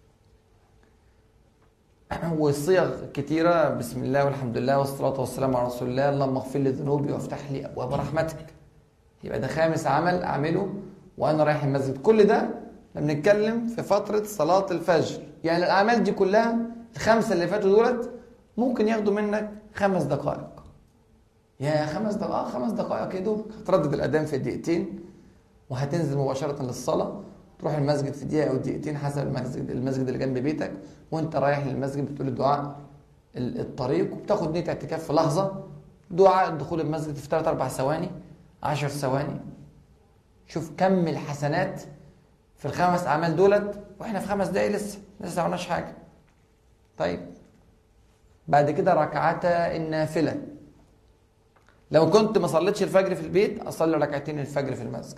B: والصيغ كتيرة، بسم الله والحمد لله والصلاة والسلام على رسول الله، اللهم اغفر لي ذنوبي وافتح لي أبواب رحمتك. يبقى ده خامس عمل أعمله وأنا رايح المسجد. كل ده لما بنتكلم في فترة صلاة الفجر، يعني الأعمال دي كلها الخمسة اللي فاتوا دولت ممكن ياخدوا منك خمس دقائق. يا خمس دقائق خمس دقائق كده، هتردد الأذان في دقيقتين وهتنزل مباشرة للصلاة، تروح المسجد في دقيقة أو دقيقتين حسب المسجد المسجد اللي جنب بيتك، وأنت رايح للمسجد بتقول الدعاء الطريق وبتاخد نية اعتكاف في لحظة. دعاء دخول المسجد في ثلاث أربع ثواني، عشر ثواني. شوف كم الحسنات في الخمس أعمال دولت، وإحنا في خمس دقايق لسه لسه ما عملناش حاجة. طيب بعد كده ركعتا النافلة. لو كنت ما صليتش الفجر في البيت أصلي ركعتين الفجر في المسجد.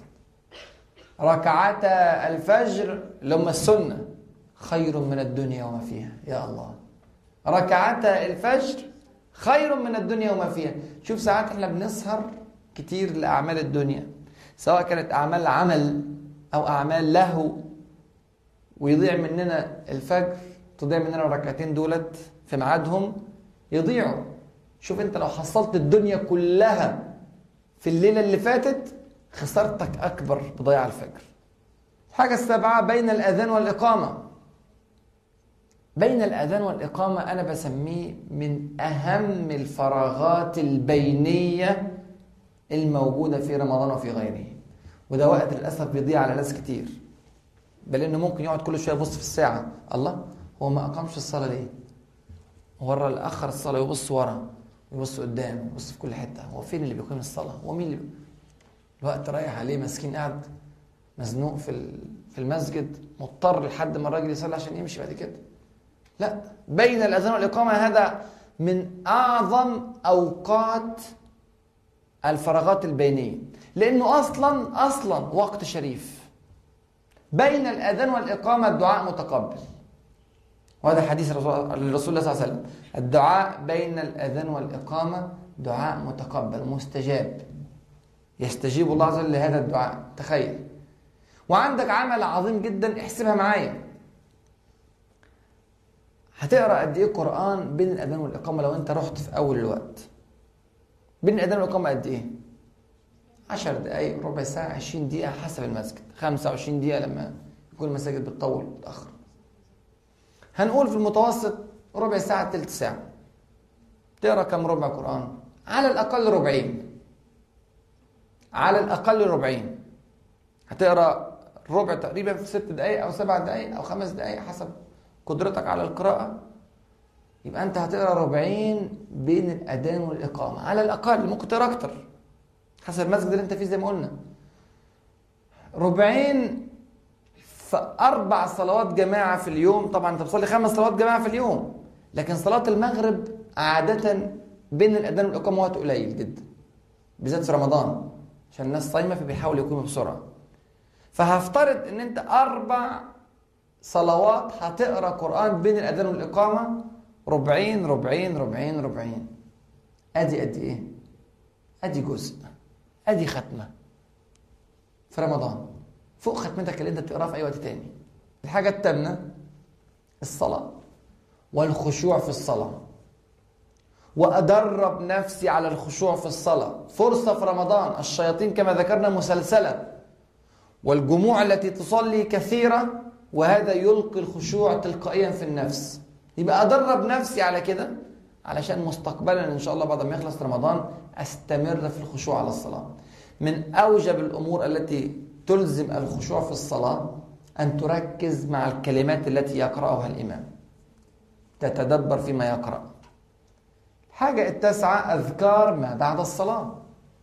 B: ركعتا الفجر اللي هم السنة خير من الدنيا وما فيها. يا الله، ركعتا الفجر خير من الدنيا وما فيها. شوف ساعات احنا بنسهر كتير لأعمال الدنيا، سواء كانت أعمال عمل أو أعمال لهو، ويضيع مننا الفجر، تضيع مننا الركعتين دولت في ميعادهم يضيعوا. شوف انت لو حصلت الدنيا كلها في الليلة اللي فاتت خسارتك أكبر بضياع الفجر. الحاجة السابعة بين الأذان والإقامة. بين الأذان والإقامة أنا بسميه من أهم الفراغات البينية الموجودة في رمضان وفي غيره، وده وقت للأسف بيضيع على ناس كتير، بل إنه ممكن يقعد كل شوية يبص في الساعة، الله هو ما أقامش الصلاة ليه؟ ورا اللي أخر الصلاة، يبص ورا يبص قدام يبص في كل حتة، هو فين اللي بيقيم الصلاة؟ هو مين اللي بي... الوقت رايح عليه، مسكين قاعد مزنوق في في المسجد، مضطر لحد ما الراجل يصلي عشان يمشي بعد كده. لا، بين الأذان والإقامة هذا من أعظم أوقات الفراغات البينية، لأنه أصلا أصلا وقت شريف. بين الأذان والإقامة الدعاء متقبل، وهذا حديث الرسول صلى الله عليه وسلم، الدعاء بين الأذان والإقامة دعاء متقبل مستجاب، يستجيب الله عز وجل لهذا الدعاء. تخيل. وعندك عمل عظيم جدا، احسبها معايا، هتقرأ قد ايه قرآن بين الأذان والإقامة لو انت رحت في أول الوقت؟ بين الأذان والإقامة قد ايه؟ عشر دقايق، ربع ساعة، عشرين دقيقة حسب المسجد، خمسة وعشرين دقيقة لما يكون المساجد بتطول وتأخر. هنقول في المتوسط ربع ساعة تلت ساعة. تقرأ كم ربع قرآن؟ على الأقل ربعين، على الأقل ربعين. هتقرأ ربع تقريبا في ست دقايق أو سبع دقايق أو خمس دقايق حسب قدرتك على القراءة. يبقى أنت هتقرأ ربعين بين الأذان والإقامة على الأقل، ممكن تقرأ أكتر حسب المسجد اللي أنت فيه زي ما قلنا. ربعين في أربع صلوات جماعة في اليوم. طبعا أنت بتصلي خمس صلوات جماعة في اليوم، لكن صلاة المغرب عادة بين الأذان والإقامة وقت قليل جدا، بالذات في رمضان عشان الناس صايمة فبيحاولوا يقوموا بسرعة. فهفترض ان انت اربع صلوات هتقرأ قرآن بين الأذان والإقامة ربعين ربعين ربعين ربعين. ادي ادي ايه؟ ادي جزء، ادي ختمة في رمضان فوق ختمتك اللي انت بتقراها في اي وقت تاني. الحاجة التامنة الصلاة والخشوع في الصلاة، وأدرب نفسي على الخشوع في الصلاة. فرصة في رمضان، الشياطين كما ذكرنا مسلسلة، والجموع التي تصلي كثيرة، وهذا يلقي الخشوع تلقائيا في النفس. يبقى أدرب نفسي على كده علشان مستقبلا إن شاء الله بعد ما يخلص رمضان أستمر في الخشوع على الصلاة. من أوجب الأمور التي تلزم الخشوع في الصلاة أن تركز مع الكلمات التي يقرأها الإمام، تتدبر فيما يقرأ. حاجة التاسعة أذكار ما بعد الصلاة.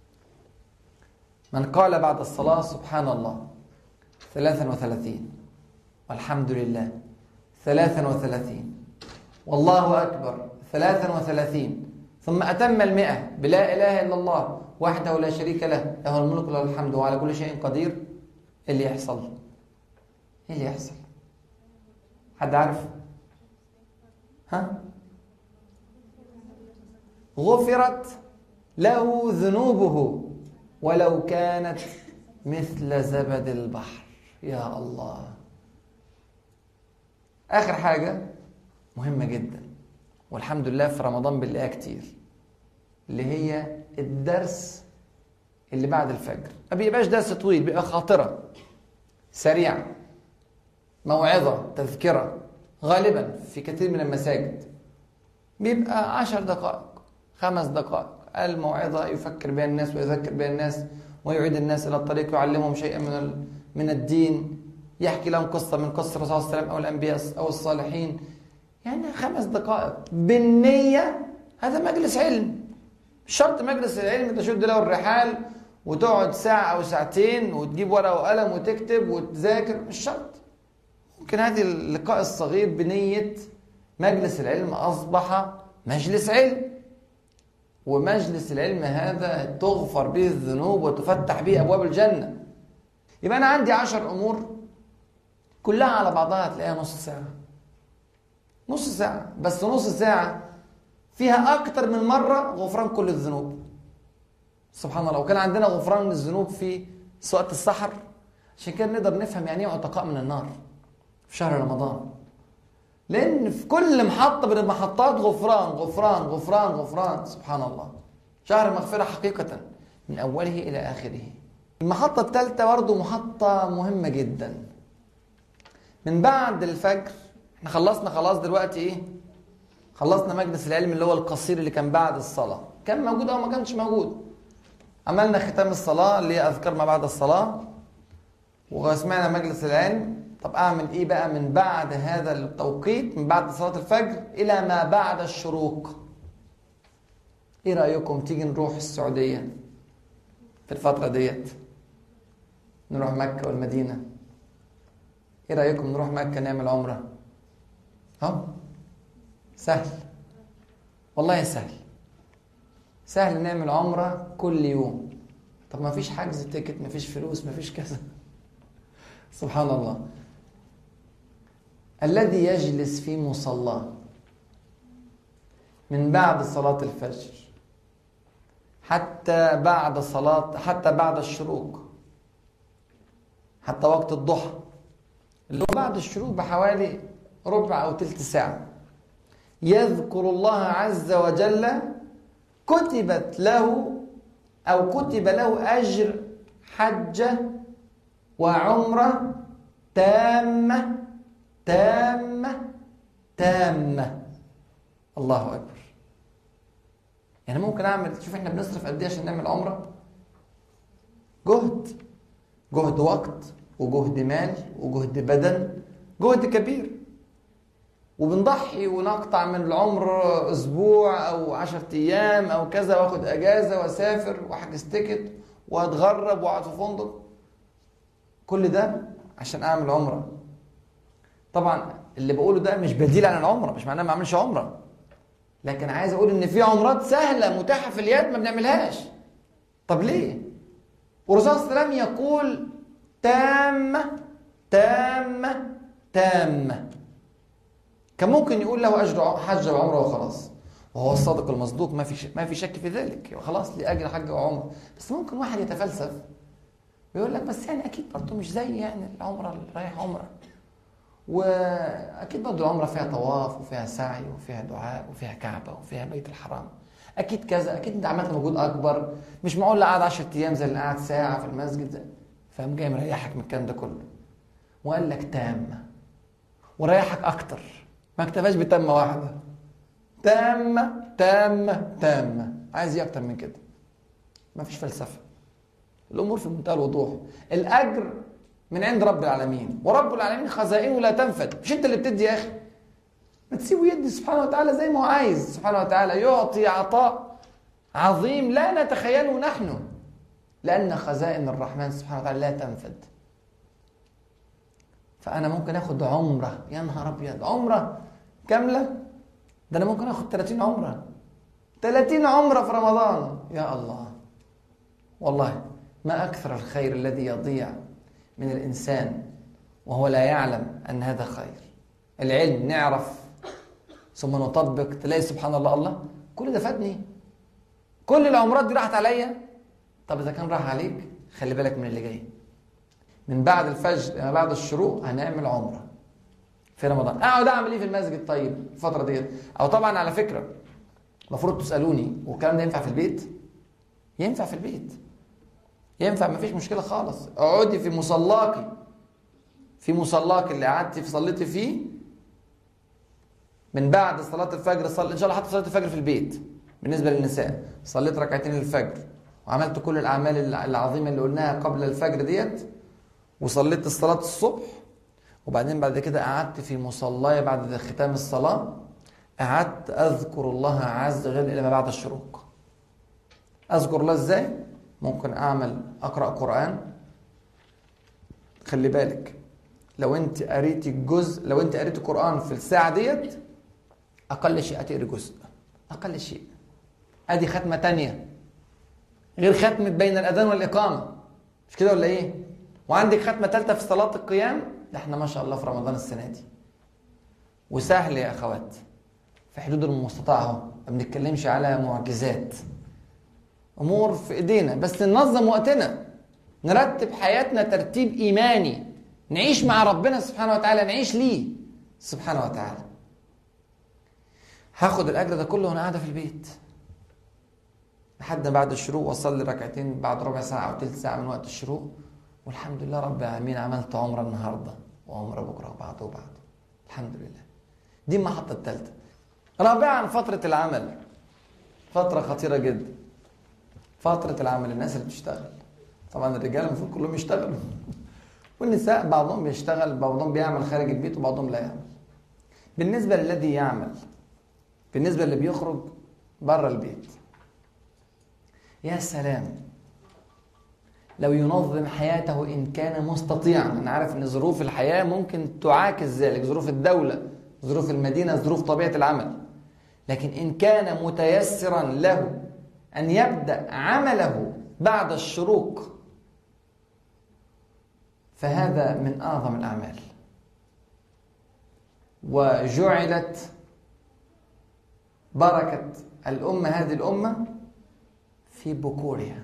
B: من قال بعد الصلاة سبحان الله ثلاثا وثلاثين، والحمد لله ثلاثا وثلاثين، والله أكبر ثلاثا وثلاثين، ثم أتم المئة بلا إله إلا الله وحده لا شريك له، له الملك وله الحمد وعلى كل شيء قدير، إيه اللي يحصل؟ إيه اللي يحصل؟ حد عارف؟ ها؟ غفرت له ذنوبه ولو كانت مثل زبد البحر. يا الله. آخر حاجة مهمة جدا، والحمد لله في رمضان بنلاقيها كتير، اللي هي الدرس اللي بعد الفجر. ما بيبقاش درس طويل، بيبقى خاطرة سريعة، موعظة، تذكرة. غالبا في كثير من المساجد بيبقى عشر دقائق، خمس دقائق، الموعظة يفكر بها الناس ويذكر بها الناس ويعيد الناس إلى الطريق ويعلمهم شيئا من من الدين، يحكي لهم قصة من قصة الرسول صلى الله عليه وسلم أو الأنبياء أو الصالحين. يعني خمس دقائق بالنية. هذا مجلس علم، مش شرط مجلس العلم تشد له الرحال وتقعد ساعة أو ساعتين وتجيب ورقة وقلم وتكتب وتذاكر، مش شرط. ممكن هذه اللقاء الصغير بنية مجلس العلم أصبح مجلس علم، ومجلس العلم هذا تغفر به الذنوب وتفتح به أبواب الجنة. يبقى أنا عندي عشر أمور كلها على بعضها هتلاقيها نص ساعة، نص ساعة بس، نص ساعة فيها أكتر من مرة غفران كل الذنوب. سبحان الله. وكان عندنا غفران الذنوب في وقت السحر، عشان كده نقدر نفهم يعني ايه عتقاء من النار في شهر رمضان، لأن في كل محطة من المحطات غفران غفران غفران غفران. سبحان الله. شهر مغفرة حقيقة من أوله إلى آخره. المحطة الثالثة برضه محطة مهمة جدا. من بعد الفجر احنا خلصنا خلاص دلوقتي ايه؟ خلصنا مجلس العلم اللي هو القصير اللي كان بعد الصلاة، كان موجود أو ما كانش موجود. عملنا ختام الصلاة اللي هي أذكار ما بعد الصلاة، وسمعنا مجلس العلم. طب أعمل إيه بقى من بعد هذا التوقيت، من بعد صلاة الفجر إلى ما بعد الشروق؟ إيه رأيكم تيجي نروح السعودية في الفترة ديت؟ نروح مكة والمدينة. إيه رأيكم نروح مكة نعمل عمرة؟ ها؟ سهل والله، سهل سهل نعمل عمرة كل يوم. طب ما فيش حجز تيكت، ما فيش فلوس، ما فيش كذا. سبحان الله. الذي يجلس في مصلاه من بعد صلاة الفجر حتى بعد صلاة حتى بعد الشروق، حتى وقت الضحى اللي هو بعد الشروق بحوالي ربع أو تلت ساعة، يذكر الله عز وجل، كتبت له أو كتب له أجر حجة وعمرة تامة تامة تامة. الله أكبر. يعني ممكن أعمل، شوف إحنا بنصرف قد إيه عشان نعمل عمرة؟ جهد جهد وقت وجهد مال وجهد بدن، جهد كبير. وبنضحي ونقطع من العمر أسبوع أو عشرة أيام أو كذا، وأخد أجازة وأسافر وأحجز تيكت وأتغرب وأقعد في فندق، كل ده عشان أعمل عمرة. طبعا اللي بقوله ده مش بديل عن العمرة، مش معناه ما أعملش عمرة، لكن عايز أقول إن في عمرات سهلة متاحة في اليد ما بنعملهاش. طب ليه؟ والرسول صلى الله عليه وسلم يقول تامة تامة تامة. كان ممكن يقول له أجر حج وعمرة وخلاص، وهو الصادق المصدوق، ما في ما في شك في ذلك، خلاص لي أجر حج وعمرة. بس ممكن واحد يتفلسف ويقول لك بس يعني أكيد برضه مش زي يعني العمرة اللي رايح عمرة، وأكيد برضه العمرة فيها طواف وفيها سعي وفيها دعاء وفيها كعبة وفيها بيت الحرام، أكيد كذا، أكيد أنت عملت مجهود أكبر، مش معقول لا قاعد عشرة أيام زي اللي قاعد ساعة في المسجد زي. فقام جاي مريحك من الكلام ده كله وقال لك تامة، وريحك أكتر، ما اكتفاش بتامة واحدة، تامة تامة تامة. عايز ايه أكتر من كده؟ ما فيش فلسفة، الأمور في منتهى الوضوح. الأجر من عند رب العالمين، ورب العالمين خزائنه لا تنفد. مش أنت اللي بتدي يا أخي، ما تسيبه يدي سبحانه وتعالى زي ما هو عايز. سبحانه وتعالى يعطي عطاء عظيم لا نتخيله نحن، لأن خزائن الرحمن سبحانه وتعالى لا تنفد. فأنا ممكن أخد عمرة، يا نهار أبيض، عمرة كاملة؟ ده أنا ممكن أخد ثلاثين عمرة، ثلاثين عمرة في رمضان. يا الله، والله ما أكثر الخير الذي يضيع من الإنسان وهو لا يعلم أن هذا خير. العلم نعرف ثم نطبق، تلاقي سبحان الله، الله كل ده فاتني، كل العمرات دي راحت عليا. طب إذا كان راح عليك خلي بالك من اللي جاي. من بعد الفجر إلى بعد الشروق هنعمل عمرة في رمضان. أقعد أعمل إيه في المسجد طيب الفترة دي؟ أو طبعا على فكرة المفروض تسألوني، والكلام ده ينفع في البيت؟ ينفع في البيت، ينفع، مفيش مشكلة خالص. اقعدي في مصلاكي، في مصلاك اللي قعدتي في صليتي فيه من بعد صلاة الفجر. صلي إن شاء الله حتى صلاة الفجر في البيت. بالنسبة للنساء صليت ركعتين الفجر وعملت كل الأعمال العظيمة اللي قلناها قبل الفجر ديت، وصليت الصلاة الصبح، وبعدين بعد كده قعدت في مصلاي بعد ختام الصلاة، قعدت أذكر الله عز وجل إلى ما بعد الشروق. أذكر الله إزاي؟ ممكن أعمل أقرأ قرآن. خلي بالك لو أنت قريتي الجزء، لو أنت قريتي قرآن في الساعة ديت أقل شيء هتقري جزء، أقل شيء. أدي ختمة تانية غير ختمة بين الأذان والإقامة، مش كده ولا إيه؟ وعندك ختمة ثالثة في صلاة القيام. ده احنا ما شاء الله في رمضان السنة دي وسهل يا أخوات، في حدود المستطاع اهو، ما بنتكلمش على معجزات، أمور في إيدينا، بس ننظم وقتنا، نرتب حياتنا ترتيب إيماني، نعيش مع ربنا سبحانه وتعالى، نعيش ليه سبحانه وتعالى. هاخد الأجر ده كله وأنا قاعدة في البيت لحد بعد الشروق، وأصلي ركعتين بعد ربع ساعة أو تلت ساعة من وقت الشروق، والحمد لله رب العالمين عملت عمرة النهاردة وعمرة بكرة وبعده وبعده، الحمد لله. دي المحطة الثالثة. رابعا فترة العمل، فترة خطيرة جدا. فترة العمل، الناس اللي بتشتغل، طبعا الرجال المفروض كلهم يشتغلوا والنساء بعضهم بيشتغل، بعضهم بيعمل خارج البيت وبعضهم لا يعمل. بالنسبة للذي يعمل، بالنسبة اللي بيخرج بره البيت، يا سلام لو ينظم حياته إن كان مستطيعا. أنا عارف أن ظروف الحياة ممكن تعاكس ذلك، ظروف الدولة، ظروف المدينة، ظروف طبيعة العمل، لكن إن كان متيسرا له أن يبدأ عمله بعد الشروق فهذا من أعظم الأعمال. وجعلت بركة الأمة، هذه الأمة، في بكورها،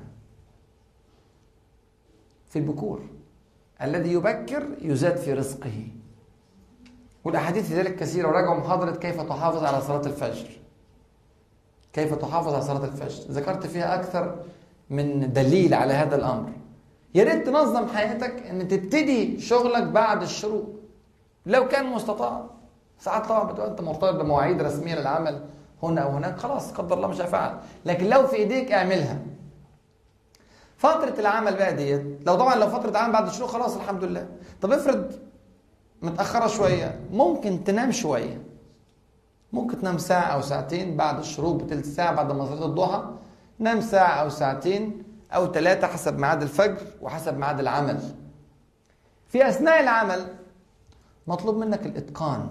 B: في البكور. الذي يبكر يزاد في رزقه، والأحاديث في ذلك كثيرة. وراجعوا محاضرة كيف تحافظ على صلاة الفجر، كيف تحافظ على صلاة الفجر، ذكرت فيها أكثر من دليل على هذا الأمر. يا ريت تنظم حياتك أن تبتدي شغلك بعد الشروق لو كان مستطاع. ساعات طبعا بتبقى أنت مرتبط بمواعيد رسمية للعمل هنا أو هناك، خلاص قدر الله مش هيفعل، لكن لو في إيديك اعملها. فترة العمل بقى ديت، لو طبعا لو فترة عمل بعد الشروق خلاص الحمد لله. طب افرض متأخرة شوية، ممكن تنام شوية، ممكن تنام ساعة أو ساعتين بعد الشروق بتلت ساعة بعد ما صليت الضحى، نام ساعة أو ساعتين أو ثلاثة حسب ميعاد الفجر وحسب ميعاد العمل. في أثناء العمل مطلوب منك الإتقان.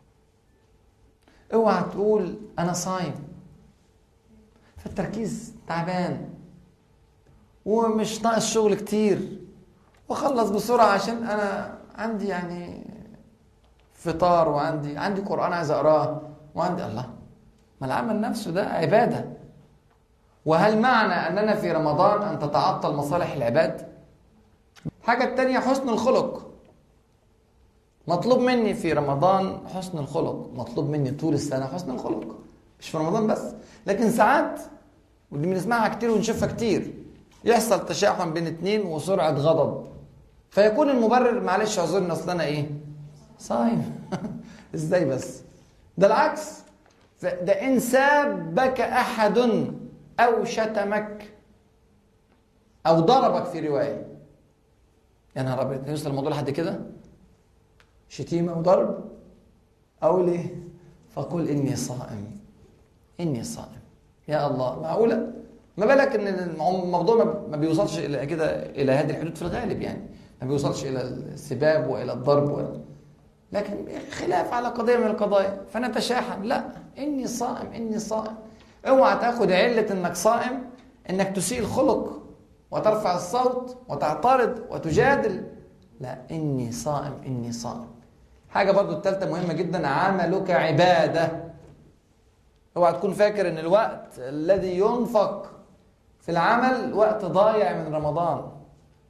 B: اوعى تقول أنا صايم فالتركيز تعبان ومش ناقص شغل كتير وخلص بسرعة عشان أنا عندي يعني فطار وعندي عندي قرآن عايز أقراه وعندي الله. ما العمل نفسه ده عبادة. وهل معنى أننا في رمضان أن تتعطل مصالح العباد؟ الحاجة التانية حسن الخلق. مطلوب مني في رمضان حسن الخلق، مطلوب مني طول السنة حسن الخلق، مش في رمضان بس. لكن ساعات ودي بنسمعها كتير ونشوفها كتير، يحصل تشاحن بين اتنين وسرعة غضب، فيكون المبرر معلش اعذرني اصل انا ايه؟ صايم. ازاي بس؟ ده العكس. ده ان سابك احد او شتمك او ضربك في رواية، يا نهار ابيض، يوصل الموضوع لحد كده؟ شتيمة وضرب؟ اقول ايه؟ فقل اني صائم، اني صائم. يا الله، معقولة؟ ما بالك ان الموضوع ما بيوصلش الى كده، الى هذه الحدود في الغالب، يعني ما بيوصلش الى السباب والى الضرب ولا. لكن خلاف على قضيه من القضايا فنتشاحن. لا، اني صائم اني صائم. اوعى تاخد عله انك صائم انك تسيء الخلق وترفع الصوت وتعترض وتجادل. لا، اني صائم اني صائم. حاجه برضو الثالثه مهمه جدا، عملك عباده. اوعى تكون فاكر ان الوقت الذي ينفق في العمل وقت ضايع من رمضان.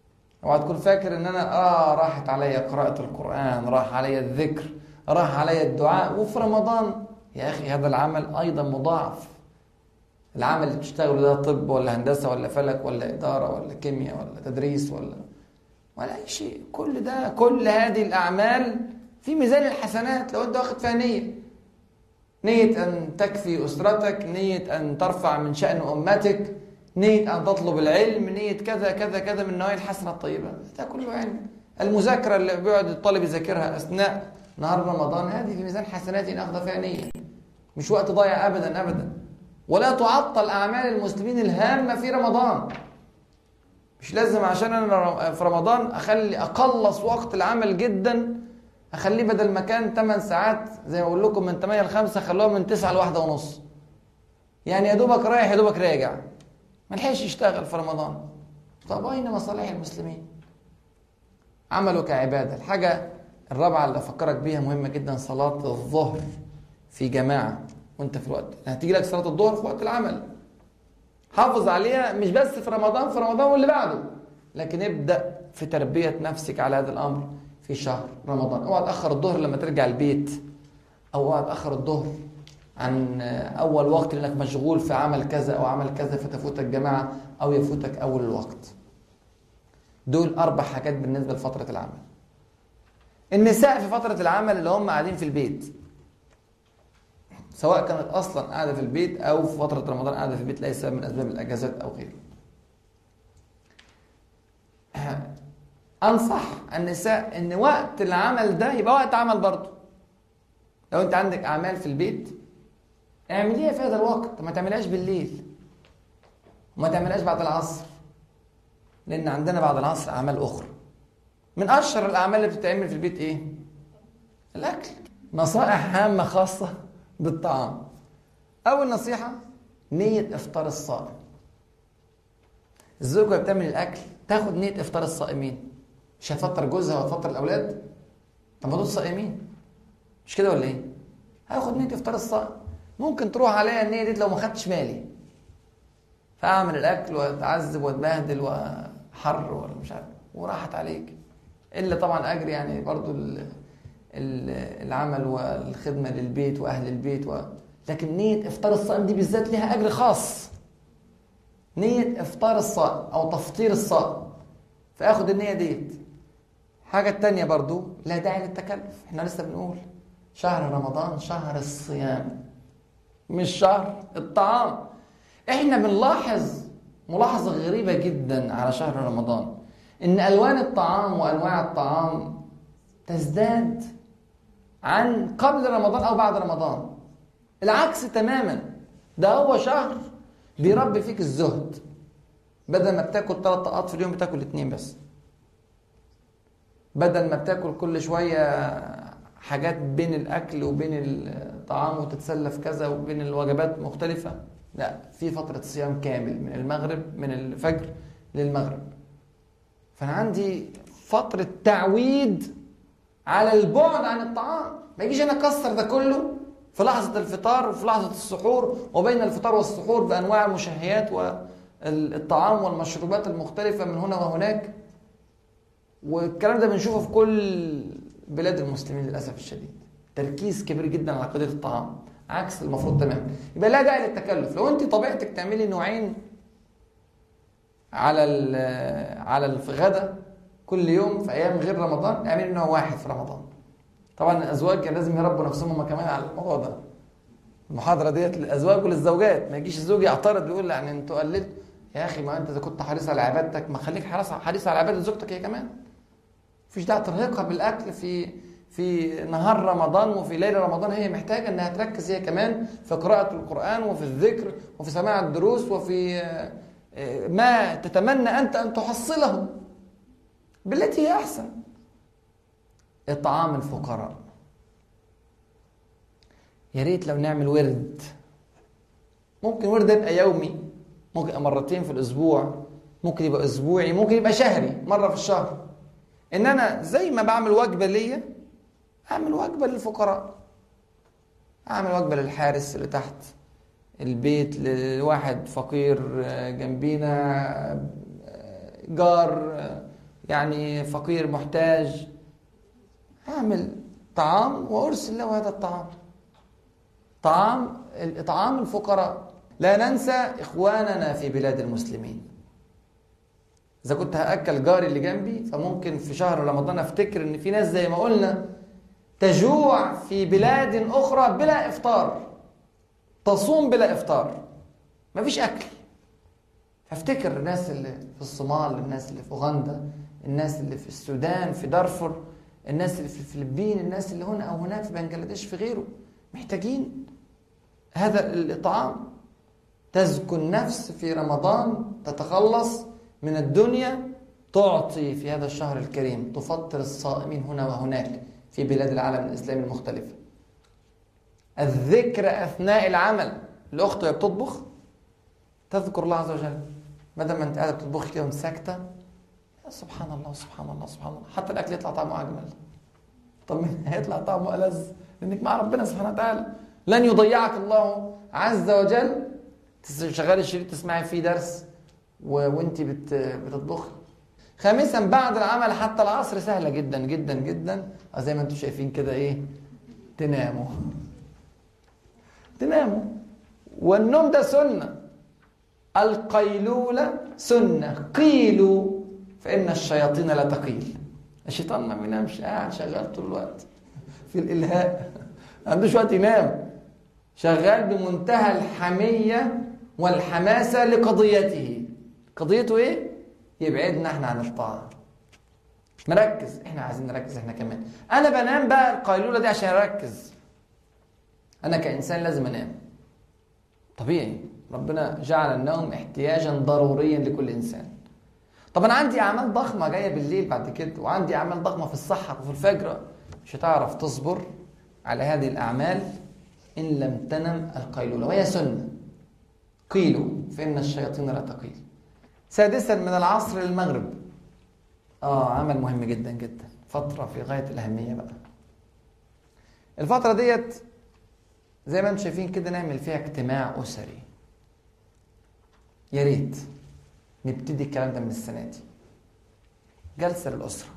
B: اوعى تكون فاكر ان انا اه راحت عليا قراءة القرآن، راح عليا الذكر، راح عليا الدعاء، وفي رمضان يا اخي هذا العمل ايضا مضاعف. العمل اللي بتشتغله ده طب ولا هندسة ولا فلك ولا إدارة ولا كيمياء ولا تدريس ولا ولا أي شيء، كل ده كل هذه الأعمال في ميزان الحسنات لو أنت واخد فيها نية. نية أن تكفي أسرتك، نية أن ترفع من شأن أمتك، نية أن تطلب العلم، نية كذا كذا كذا من النوايا الحسنة الطيبة، ده كله علم. المذاكرة اللي بيقعد الطالب يذاكرها أثناء نهار رمضان هذه في ميزان حسنات أخذ فيها نية، مش وقت ضايع أبدا أبدا. ولا تعطل أعمال المسلمين الهامة في رمضان. مش لازم عشان أنا في رمضان أخلي أقلص وقت العمل جدا، أخليه بدل ما كان ثمان ساعات زي ما أقول لكم من ثمانية ل خمسة خلوها من تسعة ل واحدة ونص. يعني يا دوبك رايح يا دوبك راجع، ما لحقش يشتغل في رمضان. طب أين مصالح المسلمين؟ عملوا كعبادة. الحاجة الرابعة اللي أفكرك بيها مهمة جدا، صلاة الظهر في جماعة وانت في الوقت، هتيجي لك صلاة الظهر في وقت العمل، حافظ عليها مش بس في رمضان، في رمضان واللي بعده، لكن ابدأ في تربية نفسك على هذا الأمر في شهر رمضان. اوعى تأخر الظهر لما ترجع البيت، أو اوعى تأخر الظهر عن أول وقت لأنك مشغول في عمل كذا أو عمل كذا فتفوتك جماعة أو يفوتك أول الوقت. دول أربع حاجات بالنسبة لفترة العمل. النساء في فترة العمل اللي هم قاعدين في البيت، سواء كانت أصلا قاعدة في البيت أو في فترة رمضان قاعدة في البيت لأي سبب من أسباب الأجازات أو غيره، أنصح النساء إن وقت العمل ده يبقى وقت عمل برضه. لو أنت عندك أعمال في البيت اعمليها في هذا الوقت، ما تعملهاش بالليل وما تعملهاش بعد العصر، لأن عندنا بعد العصر أعمال أخرى. من أشهر الأعمال اللي بتتعمل في البيت إيه؟ الأكل. نصائح هامة خاصة بالطعام. أول نصيحة نية إفطار الصائم. الزوجة وهي بتعمل الأكل تاخد نية إفطار الصائمين، مش هتفطر جوزها وهتفطر الأولاد؟ طب ما دول صائمين مش كده ولا إيه؟ هاخد نية إفطار الصائم. ممكن تروح عليا النية دي لو ما خدتش مالي، فأعمل الأكل وأتعذب وأتبهدل وحر ولا مش عارف وراحت عليك، إلا طبعا أجري يعني برضو العمل والخدمة للبيت وأهل البيت و... لكن نية إفطار الصائم دي بالذات لها أجر خاص. نية إفطار الصائم أو تفطير الصائم، فأخد النية ديت. حاجة التانية برضو لا داعي للتكلف. احنا لسه بنقول شهر رمضان شهر الصيام مش شهر الطعام. احنا بنلاحظ ملاحظة غريبة جدا على شهر رمضان، إن ألوان الطعام وأنواع الطعام تزداد عن قبل رمضان أو بعد رمضان. العكس تماما، ده هو شهر بيربي فيك الزهد. بدل ما بتاكل ثلاث طاقات في اليوم بتاكل اتنين بس. بدل ما بتاكل كل شوية حاجات بين الأكل وبين الطعام وتتسلى في كذا وبين الوجبات مختلفة، لا، في فترة صيام كامل من المغرب من الفجر للمغرب. فأنا عندي فترة تعويد على البعد عن الطعام. ما يجيش أنا أكسر ده كله في لحظة الفطار وفي لحظة السحور وبين الفطار والسحور بأنواع المشهيات والطعام والمشروبات المختلفة من هنا وهناك. والكلام ده بنشوفه في كل بلاد المسلمين للأسف الشديد، تركيز كبير جدا على قضية الطعام عكس المفروض تماما. يبقى لا داعي للتكلف. لو انت طبيعتك تعملي نوعين على على الغدا كل يوم في ايام غير رمضان، اعملي نوع واحد في رمضان. طبعا الازواج كان لازم يربوا نفسهم هم كمان على الموضوع ده. المحاضره ديت للازواج وللزوجات، ما يجيش الزوج يعترض ويقول يعني انتوا قللتوا. يا اخي ما انت اذا كنت حريص على عبادتك ما خليك حريص حريص على عباده زوجتك هي كمان. مفيش داعي ترهقها بالاكل في في نهار رمضان وفي ليل رمضان. هي محتاجه انها تركز هي كمان في قراءه القران وفي الذكر وفي سماع الدروس وفي ما تتمنى انت ان تحصله بالتي هي احسن. اطعام الفقراء. يا ريت لو نعمل ورد. ممكن ورد يبقى يومي، ممكن يبقى مرتين في الاسبوع، ممكن يبقى اسبوعي، ممكن يبقى شهري مره في الشهر. ان انا زي ما بعمل وجبه ليا اعمل وجبه للفقراء، اعمل وجبه للحارس اللي تحت البيت، لواحد فقير جنبينا، جار يعني فقير محتاج، أعمل طعام وأرسل له هذا الطعام، طعام إطعام الفقراء. لا ننسى إخواننا في بلاد المسلمين. إذا كنت هأكل جاري اللي جنبي، فممكن في شهر رمضان أفتكر إن في ناس زي ما قلنا تجوع في بلاد أخرى بلا إفطار، تصوم بلا إفطار، مفيش أكل. هفتكر الناس اللي في الصومال، الناس اللي في أوغندا، الناس اللي في السودان، في دارفور، الناس اللي في الفلبين، الناس اللي هنا أو هناك في بنغلاديش، في غيره، محتاجين هذا الإطعام. تزكو النفس في رمضان، تتخلص من الدنيا، تعطي في هذا الشهر الكريم، تفطر الصائمين هنا وهناك في بلاد العالم الإسلامي المختلفة. الذكر أثناء العمل، الأخت وهي بتطبخ تذكر الله عز وجل، بدل ما أنت قاعدة بتطبخي كده وأنت ساكتة، سبحان الله سبحان الله سبحان الله، حتى الأكل يطلع طعمه أجمل. طب من هيطلع طعمه ألذ؟ لأنك مع ربنا سبحانه وتعالى. لن يضيعك الله عز وجل. تشغلي الشريط تسمعي فيه درس و... وانت بت... بتطبخي. خامسا، بعد العمل حتى العصر سهلة جدا جدا جدا، زي ما انتم شايفين كده، ايه، تناموا تناموا. والنوم ده سنة، القيلولة سنة، قيلوا فإن الشياطين لا تقيل. الشيطان ما بينامش، قاعد شغال طول الوقت في الإلهاء، ما عندوش وقت ينام، شغال بمنتهى الحمية والحماسة لقضيته. قضيته ايه؟ يبعدنا احنا عن الطاعة. مركز، احنا عايزين نركز احنا كمان. انا بنام بقى القيلولة دي عشان اركز. انا كإنسان لازم انام، طبيعي، ربنا جعل النوم احتياجا ضروريا لكل انسان. طب انا عندي اعمال ضخمة جاية بالليل بعد كده، وعندي اعمال ضخمة في السحر وفي الفجر، مش هتعرف تصبر على هذه الاعمال إن لم تنم القيلولة، وهي سنة. قيلوا فإن الشياطين لا تقيل. سادسا، من العصر للمغرب، آه عمل مهم جدا جدا، فترة في غاية الأهمية بقى. الفترة ديت زي ما انتم شايفين كده نعمل فيها اجتماع أسري. يا ريت نبتدي الكلام ده من السنة دي، جلسة للأسرة.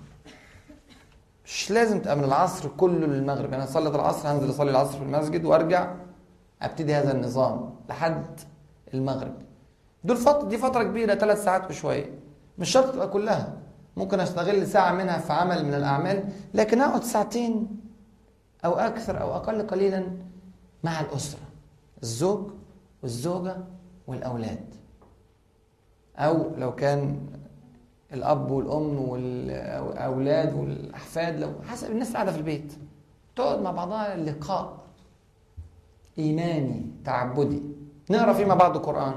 B: مش لازم تبقى من العصر كله للمغرب، يعني صليت العصر هنزل اصلي العصر في المسجد وارجع ابتدي هذا النظام لحد المغرب. دول فترة، دي فترة كبيرة، ثلاث ساعات وشوية، مش شرط تبقى كلها، ممكن استغل ساعة منها في عمل من الأعمال، لكن اقعد ساعتين أو أكثر أو أقل قليلا مع الأسرة، الزوج والزوجة والأولاد، أو لو كان الأب والأم والأولاد والأحفاد، لو حسب الناس قاعدة في البيت، تقعد مع بعضها اللقاء إيماني تعبدي، نقرأ فيه مع بعض القرآن،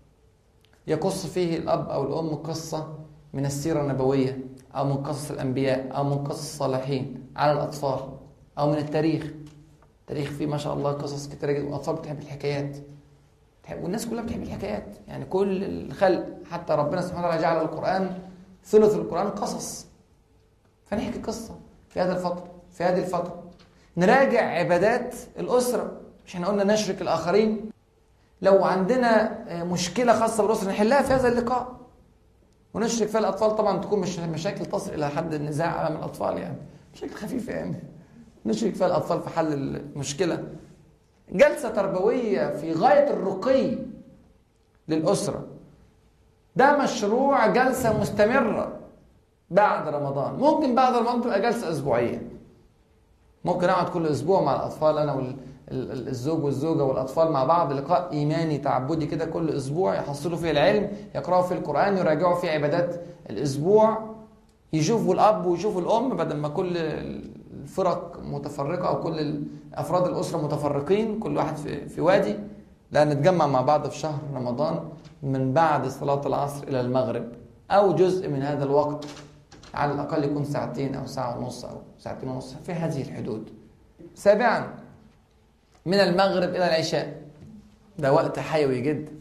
B: يقص فيه الأب أو الأم قصة من السيرة النبوية، أو من قصص الأنبياء، أو من قصص الصالحين على الأطفال، أو من التاريخ. التاريخ فيه ما شاء الله قصص كتيرة جدا، والأطفال بتحب الحكايات، والناس كلها بتحب الحكايات، يعني كل الخلق، حتى ربنا سبحانه وتعالى جعل القرآن ثلث القرآن قصص، فنحكي قصة في هذه الفترة في هذه الفترة نراجع عبادات الأسرة، مش احنا قلنا نشرك الآخرين، لو عندنا مشكلة خاصة بالأسرة نحلها في هذا اللقاء، ونشرك فيها الأطفال. طبعا تكون مش مشاكل تصل إلى حد النزاع أمام الأطفال، يعني مشاكل خفيفة، يعني نشرك فيها الأطفال في حل المشكلة. جلسة تربوية في غاية الرقي للأسرة، ده مشروع جلسة مستمرة بعد رمضان. ممكن بعد رمضان تبقى جلسة أسبوعية، ممكن أقعد كل أسبوع مع الأطفال، أنا والزوج والزوجة والأطفال مع بعض، لقاء إيماني تعبدي كده كل أسبوع، يحصلوا فيه العلم، يقرأوا فيه القرآن، يراجعوا فيه عبادات الأسبوع، يشوفوا الأب ويشوفوا الأم، بدل ما كل الفرق متفرقة أو كل أفراد الأسرة متفرقين، كل واحد في, في وادي، لا نتجمع مع بعض في شهر رمضان من بعد صلاة العصر إلى المغرب، أو جزء من هذا الوقت، على الأقل يكون ساعتين أو ساعة ونص أو ساعتين ونص في هذه الحدود. سابعا، من المغرب إلى العشاء، ده وقت حيوي جدا.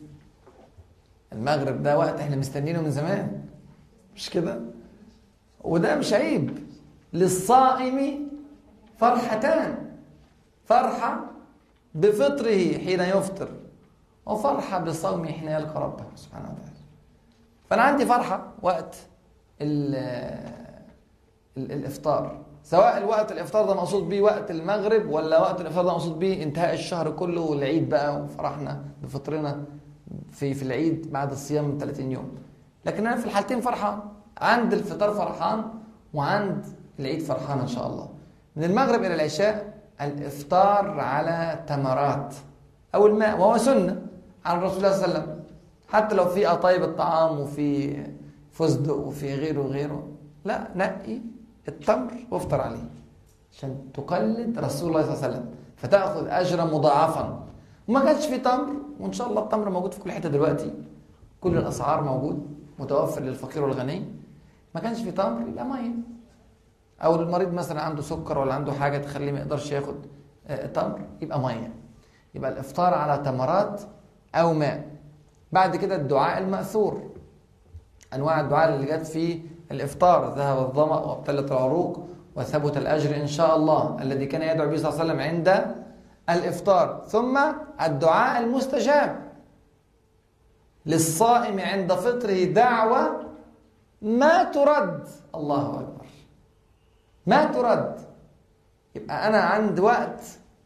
B: المغرب ده وقت احنا مستنينه من زمان، مش كده؟ وده مش عيب. للصائم فرحتان، فرحة بفطره حين يفطر، وفرحة بصومه حين يلقى ربه سبحانه وتعالى. فأنا عندي فرحة وقت ال ال الإفطار، سواء الوقت الإفطار ده مقصود بيه وقت المغرب ولا وقت الإفطار ده مقصود بيه انتهاء الشهر كله والعيد بقى وفرحنا بفطرنا في في العيد بعد الصيام ثلاثين يوم. لكن أنا في الحالتين فرحان، عند الفطار فرحان وعند العيد فرحان إن شاء الله. من المغرب إلى العشاء الإفطار على تمرات أو الماء، وهو سنة عن الرسول صلى الله عليه وسلم، حتى لو في قطايب الطعام وفي فستق وفي غيره وغيره، لا، نقي التمر وافطر عليه عشان تقلد رسول الله صلى الله عليه وسلم فتأخذ أجرا مضاعفا. وما كانش في تمر، وإن شاء الله التمر موجود في كل حتة دلوقتي، كل الأسعار موجود متوفر للفقير والغني. ما كانش في تمر يبقى مية، أو المريض مثلا عنده سكر ولا عنده حاجة تخليه ما يقدرش ياخد تمر يبقى مية. يبقى الإفطار على تمرات أو ماء. بعد كده الدعاء المأثور، أنواع الدعاء اللي جت في الإفطار: ذهب الظمأ وابتلت العروق وثبت الأجر إن شاء الله، الذي كان يدعو به صلى الله عليه وسلم عند الإفطار. ثم الدعاء المستجاب للصائم عند فطره، دعوة ما ترد، الله أكبر، ما ترد. يبقى أنا عند وقت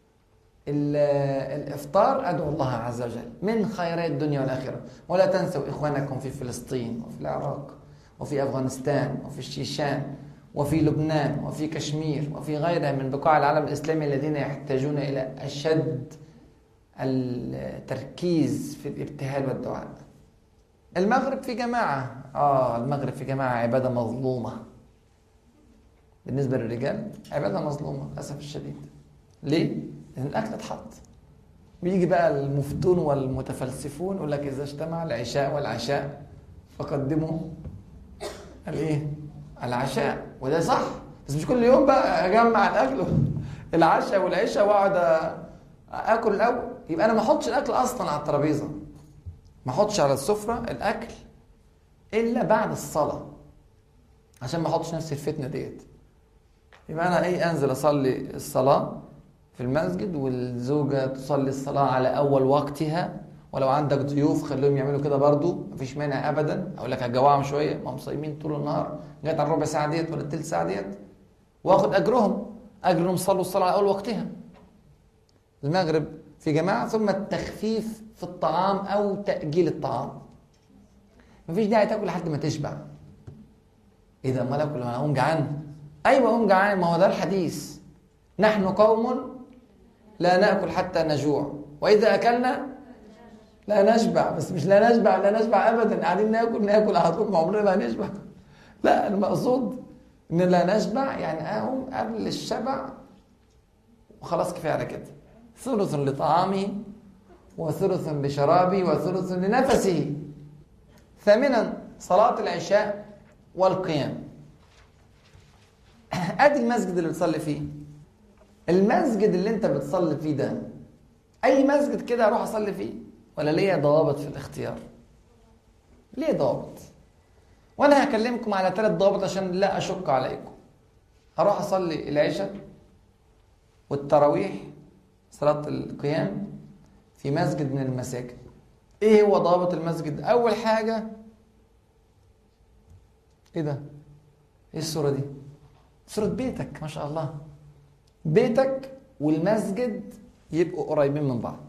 B: الإفطار أدعو الله عز وجل من خيرات الدنيا والآخرة: ولا تنسوا إخوانكم في فلسطين وفي العراق وفي أفغانستان وفي الشيشان وفي لبنان وفي كشمير وفي غيرها من بقاع العالم الإسلامي الذين يحتاجون إلى أشد التركيز في الابتهال والدعاء. المغرب في جماعة، آه المغرب في جماعة عبادة مظلومة بالنسبة للرجال، عبادة مظلومة للأسف الشديد. ليه؟ لأن الأكل اتحط. بيجي بقى المفتون والمتفلسفون يقول لك إذا اجتمع العشاء والعشاء فقدموا الإيه؟ العشاء. وده صح، بس مش كل يوم بقى أجمع الأكل العشاء والعشاء وأقعد آكل الأول. يبقى أنا ما أحطش الأكل أصلا على الترابيزة، ما أحطش على السفرة الأكل إلا بعد الصلاة، عشان ما أحطش نفسي الفتنة ديت. يبقى أنا إيه، أنزل أصلي الصلاة في المسجد والزوجة تصلي الصلاة على أول وقتها، ولو عندك ضيوف خليهم يعملوا كده برضو، مفيش مانع أبدا. أقول لك هتجوعهم شوية، ما هم صايمين طول النهار، جات على الربع ساعة ديت ولا التلت ساعة ديت، وآخد أجرهم، أجرهم صلوا الصلاة على أول وقتها. المغرب في جماعة. ثم التخفيف في الطعام أو تأجيل الطعام. مفيش داعي تاكل لحد ما تشبع. إيه ده، أمال آكل وأنا أقوم جعان؟ أيوة أقوم جعان، ما هو ده الحديث: نحن قوم لا نأكل حتى نجوع، وإذا أكلنا لا نشبع. بس مش لا نشبع لا نشبع أبدا، قاعدين ناكل ناكل على طول، ما عمرنا ما هنشبع. لا، المقصود إن لا نشبع يعني أقوم قبل الشبع وخلاص، كفاية على كده. ثلث لطعامه وثلث بشرابه وثلث لنفسه. ثامنا صلاة العشاء والقيام. ادي المسجد اللي بتصلي فيه. المسجد اللي انت بتصلي فيه ده اي مسجد كده اروح اصلي فيه، ولا ليا ضوابط في الاختيار؟ ليه ضوابط، وانا هكلمكم على ثلاث ضوابط عشان لا اشق عليكم. هروح اصلي العشاء والتراويح، صلاة القيام، في مسجد من المساجد. ايه هو ضوابط المسجد؟ اول حاجة، ايه ده، ايه الصورة دي؟ صورة بيتك، ما شاء الله. بيتك والمسجد يبقوا قريبين من بعض،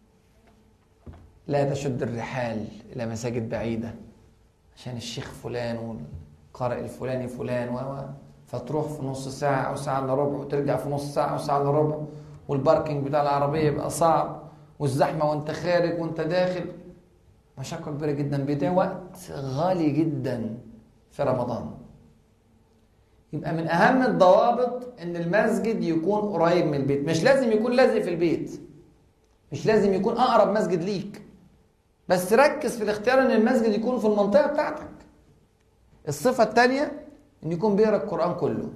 B: لا تشد الرحال إلى مساجد بعيدة عشان الشيخ فلان والقارئ الفلاني فلان و فتروح في نص ساعة أو ساعة إلا ربع وترجع في نص ساعة أو ساعة إلا ربع، والباركينج بتاع العربية يبقى صعب، والزحمة وانت خارج وانت داخل، مشاكل كبيرة جدا، بيضيع وقت غالي جدا في رمضان. يبقى من أهم الضوابط إن المسجد يكون قريب من البيت، مش لازم يكون لازق في البيت، مش لازم يكون أقرب مسجد ليك، بس ركز في الاختيار إن المسجد يكون في المنطقة بتاعتك. الصفة الثانية إن يكون بيقرأ القرآن كله،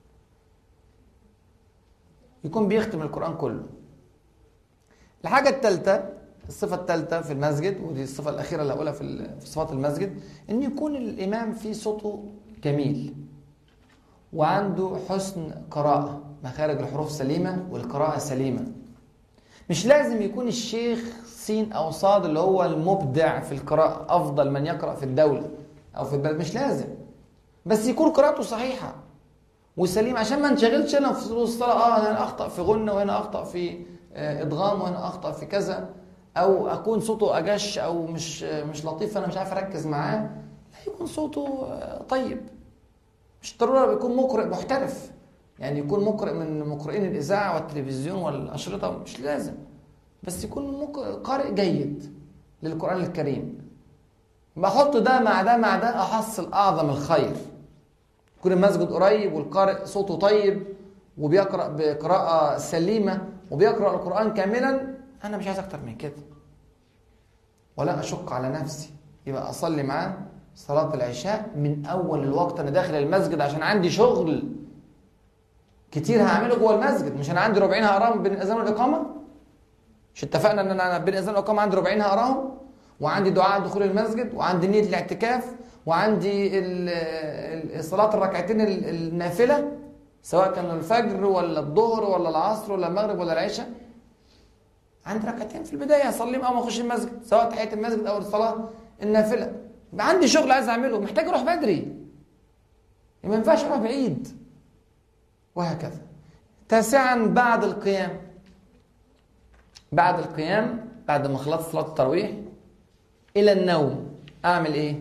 B: يكون بيختم القرآن كله. الحاجة الثالثة، الصفة الثالثة في المسجد، ودي الصفة الأخيرة اللي هقولها في صفات المسجد، إن يكون الإمام فيه صوته جميل وعنده حسن قراءة، مخارج الحروف سليمة والقراءة سليمة. مش لازم يكون الشيخ سين أو صاد اللي هو المبدع في القراءة، أفضل من يقرأ في الدولة أو في البلد، مش لازم. بس يكون قراءته صحيحة وسليم، عشان ما نشغلش انا في الصلاة اه هنا اخطأ في غنة وهنا اخطأ في ادغام وهنا اخطأ في كذا، او اكون صوته اجش او مش مش لطيف انا مش عارف اركز معاه. لا، يكون صوته طيب. مش ضروري يكون مقرئ محترف، يعني يكون مقرئ من مقرئين الاذاعه والتلفزيون والاشرطه، مش لازم، بس يكون قارئ جيد للقران الكريم. بحط ده مع ده مع ده احصل اعظم الخير. يكون المسجد قريب والقارئ صوته طيب وبيقرأ بقراءة سليمة وبيقرأ القرآن كاملا، أنا مش عايز أكتر من كده، ولا أشق على نفسي. يبقى أصلي معاه صلاة العشاء من أول الوقت. أنا داخل المسجد عشان عندي شغل كتير هعمله جوه المسجد، مش أنا عندي ربعين هقراهم بين الأذان والإقامة. مش اتفقنا إن أنا بين الأذان والإقامة عندي ربعين هقراهم، وعندي دعاء دخول المسجد، وعندي نية الاعتكاف، وعندي صلاة الركعتين النافلة سواء كان الفجر ولا الظهر ولا العصر ولا المغرب ولا العشاء. عندي ركعتين في البداية أصليهم أول ما أخش المسجد، سواء تحية المسجد أو الصلاة النافلة. عندي شغل عايز أعمله، محتاج أروح بدري، ما ينفعش أروح بعيد، وهكذا. تاسعا بعد القيام. بعد القيام بعد ما خلصت صلاة التراويح إلى النوم أعمل إيه؟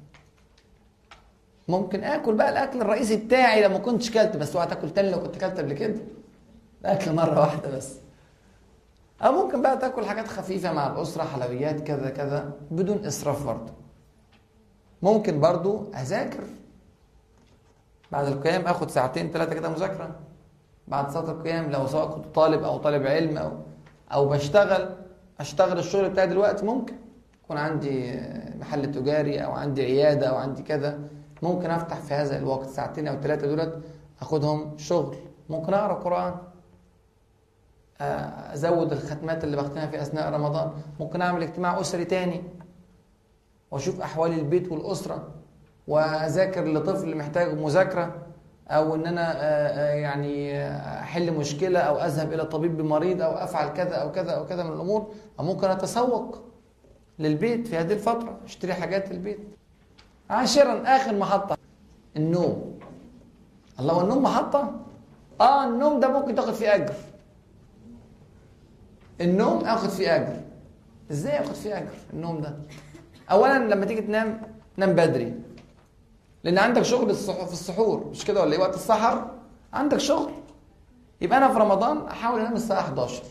B: ممكن آكل بقى الأكل الرئيسي بتاعي لما كنتش كلت، بس اوعى تاكل تاني لو كنت كلت قبل كده، أكل مرة واحدة بس. أو ممكن بقى تاكل حاجات خفيفة مع الأسرة، حلويات كذا كذا، بدون إسراف برضه. ممكن برضه أذاكر بعد القيام، أخد ساعتين ثلاثة كده مذاكرة بعد صلاة القيام، لو سواء كنت طالب أو طالب علم أو أو بشتغل أشتغل الشغل بتاعي دلوقتي. ممكن يكون عندي محل تجاري أو عندي عيادة أو عندي كذا، ممكن أفتح في هذا الوقت ساعتين أو ثلاثة دولت أخدهم شغل. ممكن أقرأ قرآن، أزود الختمات اللي بختمها في أثناء رمضان. ممكن أعمل اجتماع أسري تاني وأشوف أحوال البيت والأسرة، وأذاكر لطفل محتاج مذاكرة، أو إن أنا يعني أحل مشكلة، أو أذهب إلى طبيب مريض، أو أفعل كذا أو كذا أو كذا من الأمور. أو ممكن أتسوق للبيت في هذه الفترة، أشتري حاجات للبيت. عاشرا آخر محطة النوم. الله، والنوم محطة؟ آه النوم ده ممكن تاخد فيه أجر. النوم أخد فيه أجر. إزاي أخد فيه أجر النوم ده؟ أولا لما تيجي تنام نام بدري، لأن عندك شغل في السحور، مش كده ولا إيه؟ وقت السحر عندك شغل. يبقى أنا في رمضان أحاول أنام الساعة احداشر،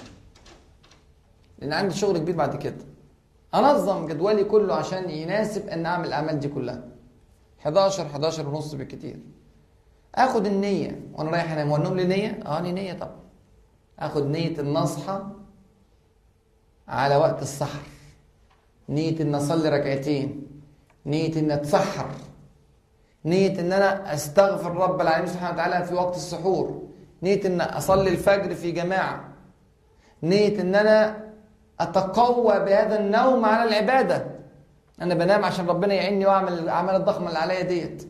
B: لأن عندي شغل كبير بعد كده. أنظم جدولي كله عشان يناسب أن أعمل الأعمال دي كلها. احداشر احداشر ونص بالكتير. أخد النية وأنا رايح أنام. والنوم ليه نية؟ أه ليه نية طبعا. أخد نية أن أصحى على وقت السحر، نية أن أصلي ركعتين، نية أن أتسحر، نية أن أنا أستغفر رب العالمين سبحانه وتعالى في وقت السحور، نية أن أصلي الفجر في جماعة، نية أن أنا أتقوى بهذا النوم على العبادة. أنا بنام عشان ربنا يعيني وأعمل الأعمال الضخمة اللي عليا ديت.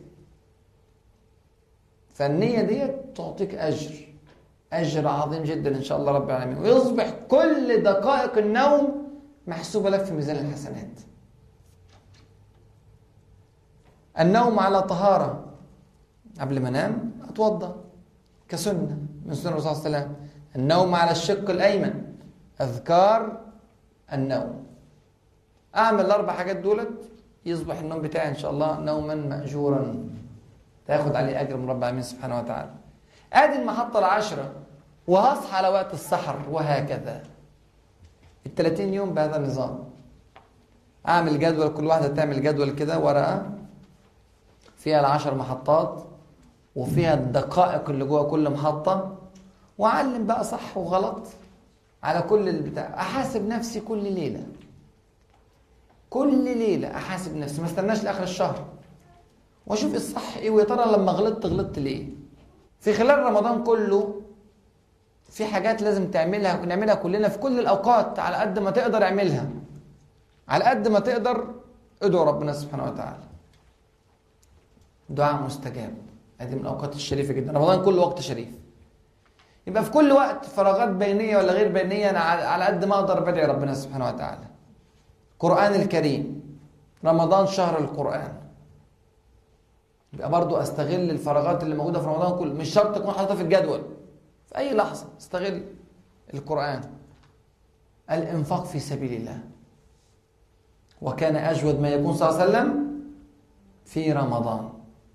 B: فالنية ديت تعطيك أجر، أجر عظيم جدا إن شاء الله رب العالمين، ويصبح كل دقائق النوم محسوبة لك في ميزان الحسنات. النوم على طهارة. قبل ما أنام أتوضأ كسنة من سنة الرسول صلى الله عليه وسلم. النوم على الشق الأيمن، أذكار النوم. أعمل الأربع حاجات دولت، يصبح النوم بتاعي إن شاء الله نوما مأجورا، تاخد عليه أجر من رب العالمين سبحانه وتعالى. آدي المحطة العاشرة، وهصحى على وقت السحر، وهكذا الثلاثين يوم بهذا النظام. أعمل جدول، كل واحدة تعمل جدول كده، ورقة فيها العشر محطات وفيها الدقائق اللي جوه كل محطة، وأعلم بقى صح وغلط على كل البتاع. أحاسب نفسي كل ليلة، كل ليلة أحاسب نفسي، ما استناش لآخر الشهر وأشوف الصح إيه، ويا ترى لما غلطت غلطت ليه. في خلال رمضان كله في حاجات لازم تعملها، نعملها كلنا في كل الأوقات، على قد ما تقدر اعملها، على قد ما تقدر ادعو ربنا سبحانه وتعالى. دعاء مستجاب، هذه من الأوقات الشريفة جدا. رمضان كله وقت شريف، يبقى في كل وقت فراغات بينية ولا غير بينية أنا على قد ما أقدر بدعي ربنا سبحانه وتعالى. قرآن الكريم، رمضان شهر القرآن، يبقى برضو استغل الفراغات اللي موجوده في رمضان كله، مش شرط تكون حاططها في الجدول، في اي لحظه استغل القرآن. الانفاق في سبيل الله، وكان اجود ما يكون صلى الله عليه وسلم في رمضان.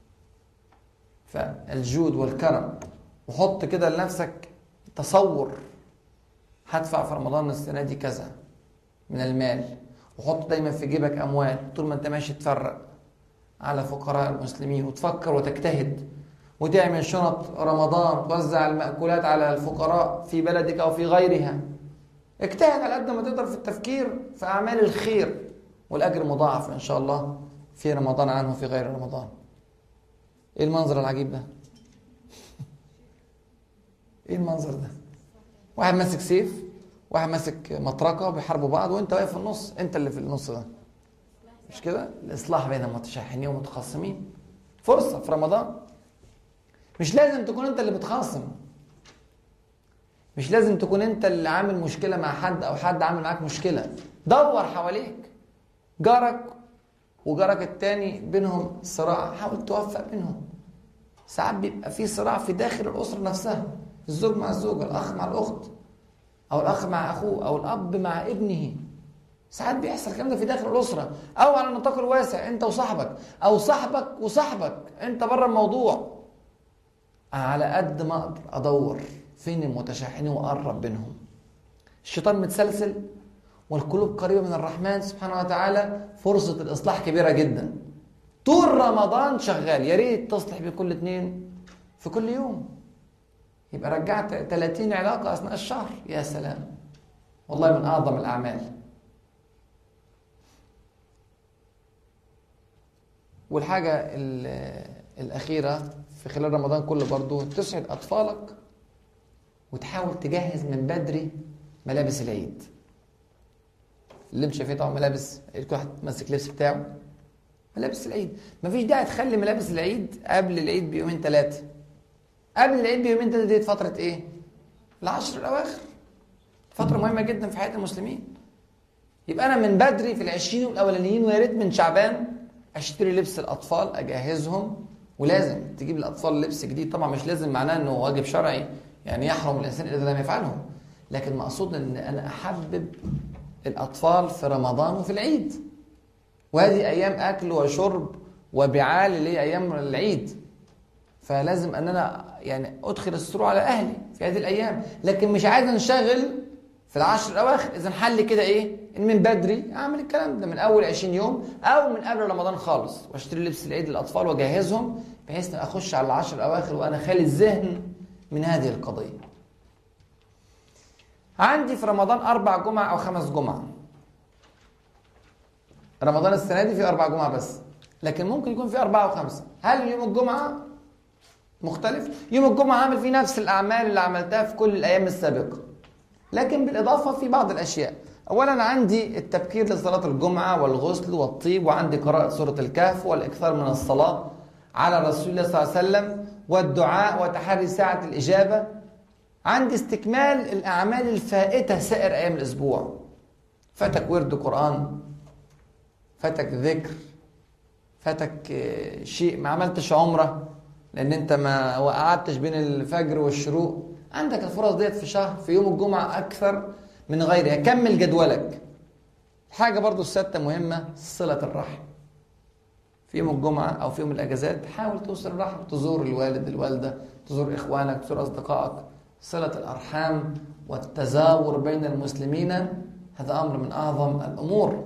B: فالجود والكرم، وحط كده لنفسك تصور، هدفع في رمضان السنه دي كذا من المال، وحط دايما في جيبك اموال طول ما انت ماشي تفرق على فقراء المسلمين، وتفكر وتجتهد وتعمل شنط رمضان، توزع المأكولات على الفقراء في بلدك أو في غيرها. اجتهد على قد ما تقدر في التفكير في أعمال الخير، والأجر مضاعف إن شاء الله في رمضان عنه في غير رمضان. إيه المنظر العجيب ده؟ إيه المنظر ده؟ واحد ماسك سيف، واحد ماسك مطرقة بيحاربوا بعض، وأنت واقف في النص، أنت اللي في النص ده، مش كده؟ الإصلاح بين المتشاحنين والمتخاصمين. فرصة في رمضان. مش لازم تكون أنت اللي بتخاصم، مش لازم تكون أنت اللي عامل مشكلة مع حد أو حد عامل معاك مشكلة. دور حواليك، جارك وجارك التاني بينهم صراع، حاول توفق بينهم. ساعات بيبقى في صراع في داخل الأسرة نفسها، الزوج مع الزوجة، الأخ مع الأخت، أو الأخ مع أخوه، أو الأب مع ابنه. ساعات بيحصل الكلام ده في داخل الأسرة، أو على النطاق الواسع أنت وصاحبك، أو صاحبك وصاحبك، أنت بره الموضوع. على قد ما أقدر أدور فين المتشاحنين وأقرب بينهم. الشيطان متسلسل والقلوب قريبة من الرحمن سبحانه وتعالى، فرصة الإصلاح كبيرة جدا. طول رمضان شغال، يا ريت تصلح بكل اتنين في كل يوم، يبقى رجعت ثلاثين علاقة أثناء الشهر. يا سلام، والله من أعظم الأعمال. والحاجة الأخيرة في خلال رمضان كله برضو، تسعد أطفالك وتحاول تجهز من بدري ملابس العيد. اللي انت شايفين طبعا ملابس، كل واحد ماسك لبس بتاعه، ملابس العيد. مفيش داعي تخلي ملابس العيد قبل العيد بيومين ثلاثة. قبل العيد بيومين ثلاثة دي فترة ايه؟ العشر الأواخر، فترة مهمة جدا في حياة المسلمين. يبقى أنا من بدري في العشرين الأولانيين، ويا ريت من شعبان، أشتري لبس الأطفال، أجهزهم. ولازم تجيب للأطفال لبس جديد، طبعا مش لازم معناه أنه واجب شرعي يعني يحرم الإنسان إذا لم يفعله، لكن مقصود أن أنا أحبب الأطفال في رمضان وفي العيد، وهذه أيام أكل وشرب وبعال اللي هي أيام العيد، فلازم أن أنا يعني أدخل السرور على أهلي في هذه الأيام. لكن مش عايز أنشغل في العشر الأواخر. إذا حل كده إيه؟ إن من بدري أعمل الكلام ده من أول عشرين يوم، أو من قبل رمضان خالص، واشتري لبس العيد للأطفال وأجهزهم، بحيث أن أخش على العشر الأواخر وأنا خالي الذهن من هذه القضية. عندي في رمضان أربع جمع أو خمس جمع. رمضان السنة دي في أربع جمع بس، لكن ممكن يكون في أربعة وخمسة. هل يوم الجمعة مختلف؟ يوم الجمعة عامل فيه نفس الأعمال اللي عملتها في كل الأيام السابقة، لكن بالإضافة في بعض الأشياء. أولا عندي التبكير لصلاة الجمعة والغسل والطيب، وعندي قراءة سورة الكهف والإكثار من الصلاة على رسول الله صلى الله عليه وسلم، والدعاء وتحري ساعة الإجابة. عندي استكمال الأعمال الفائتة سائر أيام الأسبوع. فاتك ورد قرآن، فاتك ذكر، فاتك شيء، ما عملتش عمرة لأن أنت ما وقعدتش بين الفجر والشروق. عندك الفرص ديت في شهر، في يوم الجمعة أكثر من غيرها. كمل جدولك. حاجة برضو السادسة مهمة، صلة الرحم. في يوم الجمعة أو في يوم الأجازات حاول توصل الرحم، تزور الوالد الوالدة، تزور إخوانك، تزور أصدقائك. صلة الأرحام والتزاور بين المسلمين هذا أمر من أعظم الأمور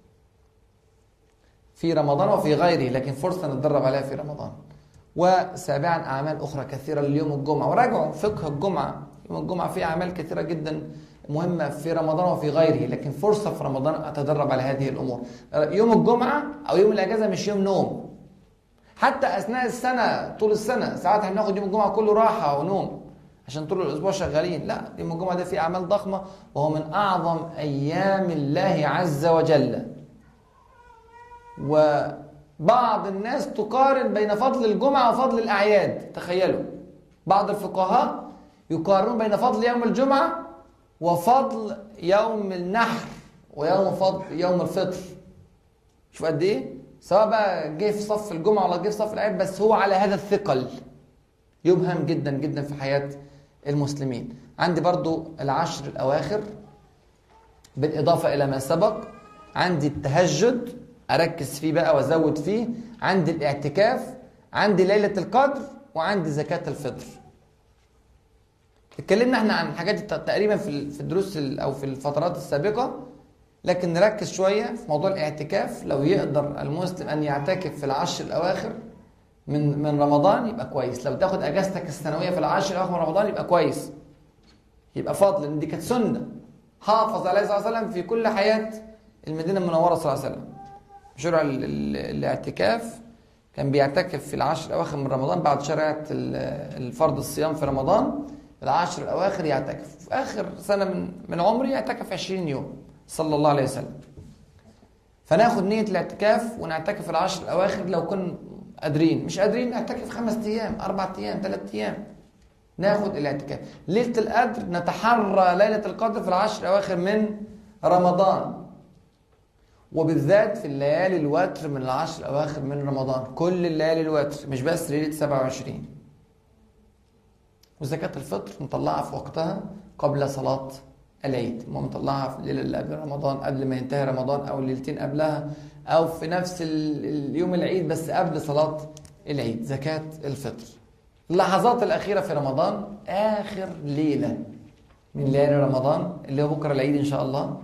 B: في رمضان وفي غيره، لكن فرصة نتدرب عليها في رمضان. وسابعا أعمال أخرى كثيرة ليوم الجمعة، وراجعوا فقه الجمعة. يوم الجمعة فيه أعمال كثيرة جدا مهمة في رمضان وفي غيره، لكن فرصة في رمضان أتدرب على هذه الأمور. يوم الجمعة أو يوم الأجازة مش يوم نوم. حتى أثناء السنة، طول السنة ساعات هناخد يوم الجمعة كله راحة ونوم عشان طول الأسبوع شغالين. لا، يوم الجمعة ده فيه أعمال ضخمة، وهو من أعظم أيام الله عز وجل. وبعض الناس تقارن بين فضل الجمعة وفضل الأعياد. تخيلوا، بعض الفقهاء يقارنون بين فضل يوم الجمعة وفضل يوم النحر ويوم فضل يوم الفطر. شوف قد إيه؟ سواء بقى جه في صف الجمعة ولا جه في صف العيد، بس هو على هذا الثقل يبهم جدا جدا في حياة المسلمين. عندي برضو العشر الأواخر بالإضافة إلى ما سبق. عندي التهجد أركز فيه بقى وأزود فيه. عندي الاعتكاف. عندي ليلة القدر. وعندي زكاة الفطر. اتكلمنا احنا عن الحاجات دي تقريبا في في الدروس أو في الفترات السابقة، لكن نركز شوية في موضوع الاعتكاف. لو يقدر المسلم أن يعتكف في العشر الأواخر من من رمضان يبقى كويس. لو تاخد أجازتك السنوية في العشر الأواخر من رمضان يبقى كويس، يبقى فضل، لأن دي كانت سنة حافظ عليه صلى الله عليه وسلم في كل حياة المدينة المنورة صلى الله عليه وسلم. شرع الاعتكاف، كان بيعتكف في العشر الأواخر من رمضان بعد شريعة الفرض الصيام في رمضان. العشر الأواخر يعتكف، في آخر سنة من من عمري يعتكف عشرين يوم صلى الله عليه وسلم. فناخد نية الاعتكاف ونعتكف العشر الأواخر لو كنا قادرين. مش قادرين نعتكف خمس أيام أربع أيام ثلاث أيام، ناخد الاعتكاف. ليلة القدر نتحرى ليلة القدر في العشر الأواخر من رمضان، وبالذات في الليالي الوتر من العشر الأواخر من رمضان. كل الليالي الوتر، مش بس ليلة سبعة وعشرين. وزكاة الفطر نطلعها في وقتها قبل صلاة العيد، ما نطلعها في الليلة اللي قبل رمضان، قبل ما ينتهي رمضان، أو الليلتين قبلها، أو في نفس اليوم العيد بس قبل صلاة العيد. زكاة الفطر اللحظات الأخيرة في رمضان، آخر ليلة من ليالي رمضان اللي هو بكرة العيد إن شاء الله.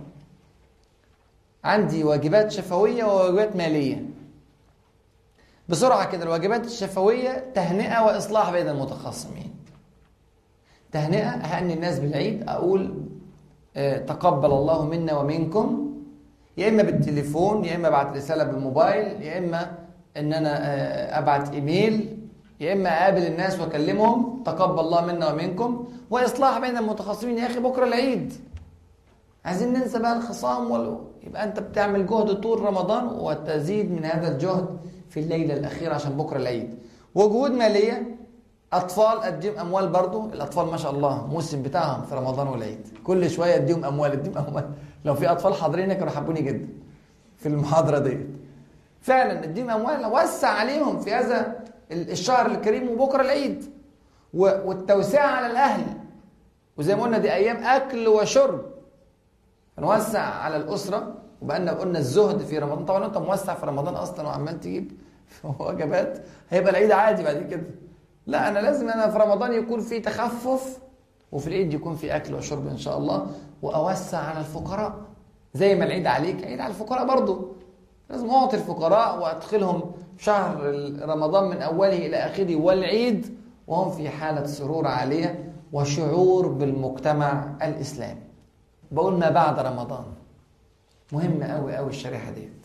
B: عندي واجبات شفوية وواجبات مالية. بسرعة كده، الواجبات الشفوية تهنئة وإصلاح بين المتخاصمين. تهنئة، أهني الناس بالعيد، أقول اه تقبل الله منا ومنكم، يا إما بالتليفون، يا إما أبعت رسالة بالموبايل، يا إما إن أنا اه أبعت إيميل، يا إما أقابل الناس وأكلمهم تقبل الله منا ومنكم. وإصلاح بين المتخاصمين. يا أخي بكرة العيد، عايزين ننسى بقى الخصام ولا يبقى أنت بتعمل جهد طول رمضان وتزيد من هذا الجهد في الليلة الأخيرة عشان بكرة العيد. وجهود مالية، أطفال أديهم أموال برضو. الأطفال ما شاء الله موسم بتاعهم في رمضان والعيد، كل شوية أديهم أموال أديهم أموال. لو في أطفال حاضرين كانوا حبوني جدا في المحاضرة دي. فعلا أديهم أموال، وسع عليهم في هذا الشهر الكريم وبكرة العيد. والتوسعة على الأهل، وزي ما قلنا دي أيام أكل وشرب، نوسع على الأسرة. وبقالنا قلنا الزهد في رمضان. طبعا أنت موسع في رمضان أصلا وعمال تجيب وجبات، هيبقى العيد عادي بعد كده. لا، أنا لازم أنا في رمضان يكون في تخفف، وفي العيد يكون في أكل وشرب إن شاء الله. وأوسع على الفقراء، زي ما العيد عليك عيد على الفقراء برضو. لازم أعطي الفقراء وأدخلهم شهر رمضان من أوله إلى آخره والعيد وهم في حالة سرور عالية وشعور بالمجتمع الإسلامي. بقول ما بعد رمضان مهمة أوي أوي الشريحة ديت.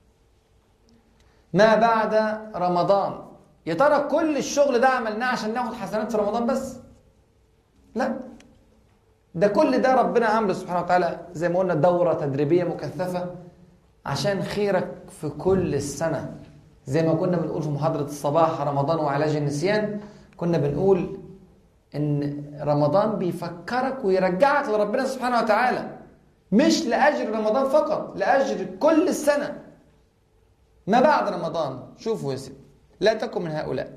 B: ما بعد رمضان، يا ترى كل الشغل ده عملناه عشان ناخد حسنات في رمضان بس؟ لا، ده كل ده ربنا عامله سبحانه وتعالى زي ما قلنا دورة تدريبية مكثفة عشان خيرك في كل السنة. زي ما كنا بنقول في محاضرة الصباح رمضان وعلاج النسيان، كنا بنقول إن رمضان بيفكرك ويرجعك لربنا سبحانه وتعالى، مش لأجر رمضان فقط، لأجر كل السنة. ما بعد رمضان، شوفوا يا سيدي، لا تكن من هؤلاء.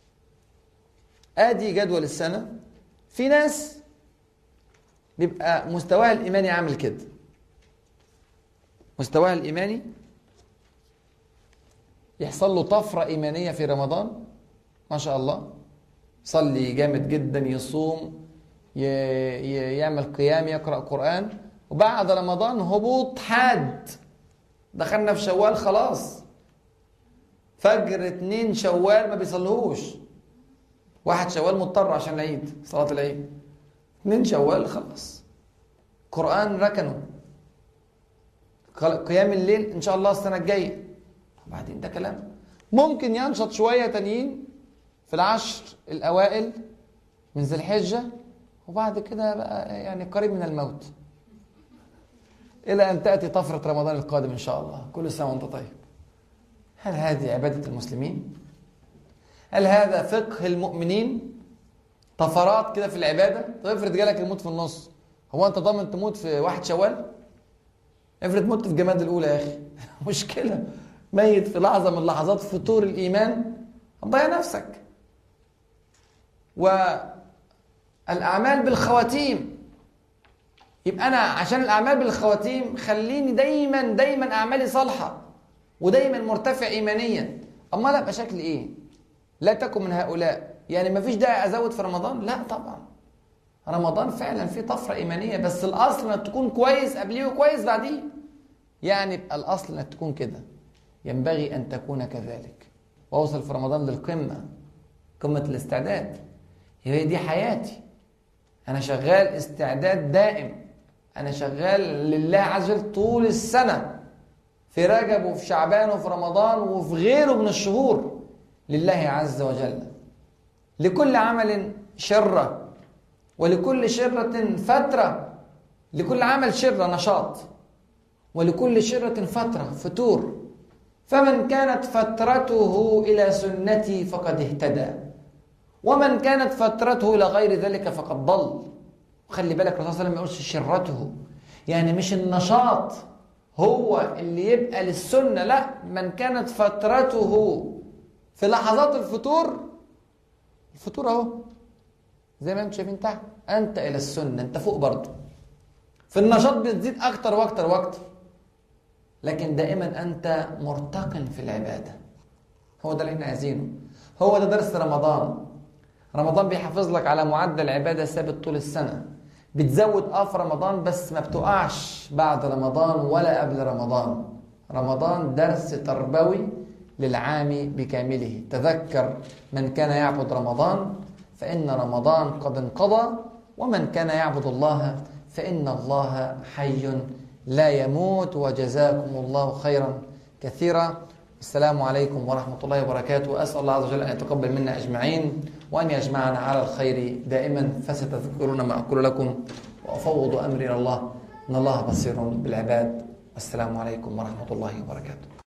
B: آدي جدول السنة. في ناس بيبقى مستواها الإيماني عامل كده، مستواها الإيماني يحصل له طفرة إيمانية في رمضان ما شاء الله، يصلي جامد جدا، يصوم، ي... ي... يعمل قيام، يقرأ قرآن، وبعد رمضان هبوط حاد. دخلنا في شوال خلاص، فجر اتنين شوال ما بيصلهوش. واحد شوال مضطر عشان العيد، صلاة العيد. اتنين شوال خلاص، قرآن ركنه، قيام الليل إن شاء الله السنة الجاية. وبعدين ده كلام. ممكن ينشط شوية تانيين في العشر الأوائل من ذي الحجة، وبعد كده بقى يعني قريب من الموت، إلى أن تأتي طفرة رمضان القادم إن شاء الله. كل سنة وأنت طيب. هل هذه عبادة المسلمين؟ هل هذا فقه المؤمنين؟ طفرات كده في العبادة. طب افرض جالك الموت في النص، هو أنت ضامن تموت في واحد شوال؟ افرض مت في جماد الأولى يا أخي مشكلة ميت في لحظة من لحظات فتور الإيمان هتضيع نفسك. والأعمال بالخواتيم، يبقى أنا عشان الأعمال بالخواتيم خليني دايما دايما أعمالي صالحة ودايما مرتفع إيمانيا. أما لا أبقى شكلي إيه؟ لا تكن من هؤلاء. يعني مفيش داعي أزود في رمضان؟ لا طبعا، رمضان فعلا فيه طفرة إيمانية، بس الأصل إنك تكون كويس قبليه وكويس بعديه. يعني يبقى الأصل إنك تكون كده، ينبغي أن تكون كذلك. وأوصل في رمضان للقمة، قمة الاستعداد. هي دي حياتي، أنا شغال استعداد دائم، أنا شغال لله عز وجل طول السنة، في رجب وفي شعبان وفي رمضان وفي غيره من الشهور، لله عز وجل. لكل عمل شرة، ولكل شرة فترة. لكل عمل شرة نشاط، ولكل شرة فترة فتور. فمن كانت فترته إلى سنتي فقد اهتدى، ومن كانت فترته إلى غير ذلك فقد ضل. وخلي بالك الرسول صلى الله عليه وسلم ما يقولش شرته، يعني مش النشاط هو اللي يبقى للسنة، لا، من كانت فترته في لحظات الفتور، الفتور اهو زي ما انتم شايفين تحت، انت الى السنة، انت فوق برضه. في النشاط بتزيد اكتر واكتر واكتر، لكن دائما انت مرتقن في العبادة. هو ده اللي احنا عايزينه، هو ده درس رمضان. رمضان بيحافظ لك على معدل عبادة ثابت طول السنة. بتزود اه في رمضان، بس ما بتقعش بعد رمضان ولا قبل رمضان. رمضان درس تربوي للعام بكامله. تذكر من كان يعبد رمضان فإن رمضان قد انقضى، ومن كان يعبد الله فإن الله حي لا يموت. وجزاكم الله خيرا كثيرا. السلام عليكم ورحمة الله وبركاته. أسأل الله عز وجل أن يتقبل منا أجمعين، وأن يجمعنا على الخير دائما. فستذكرون ما أقول لكم، وأفوض أمري إلى الله، إن الله بصير بالعباد. والسلام عليكم ورحمة الله وبركاته.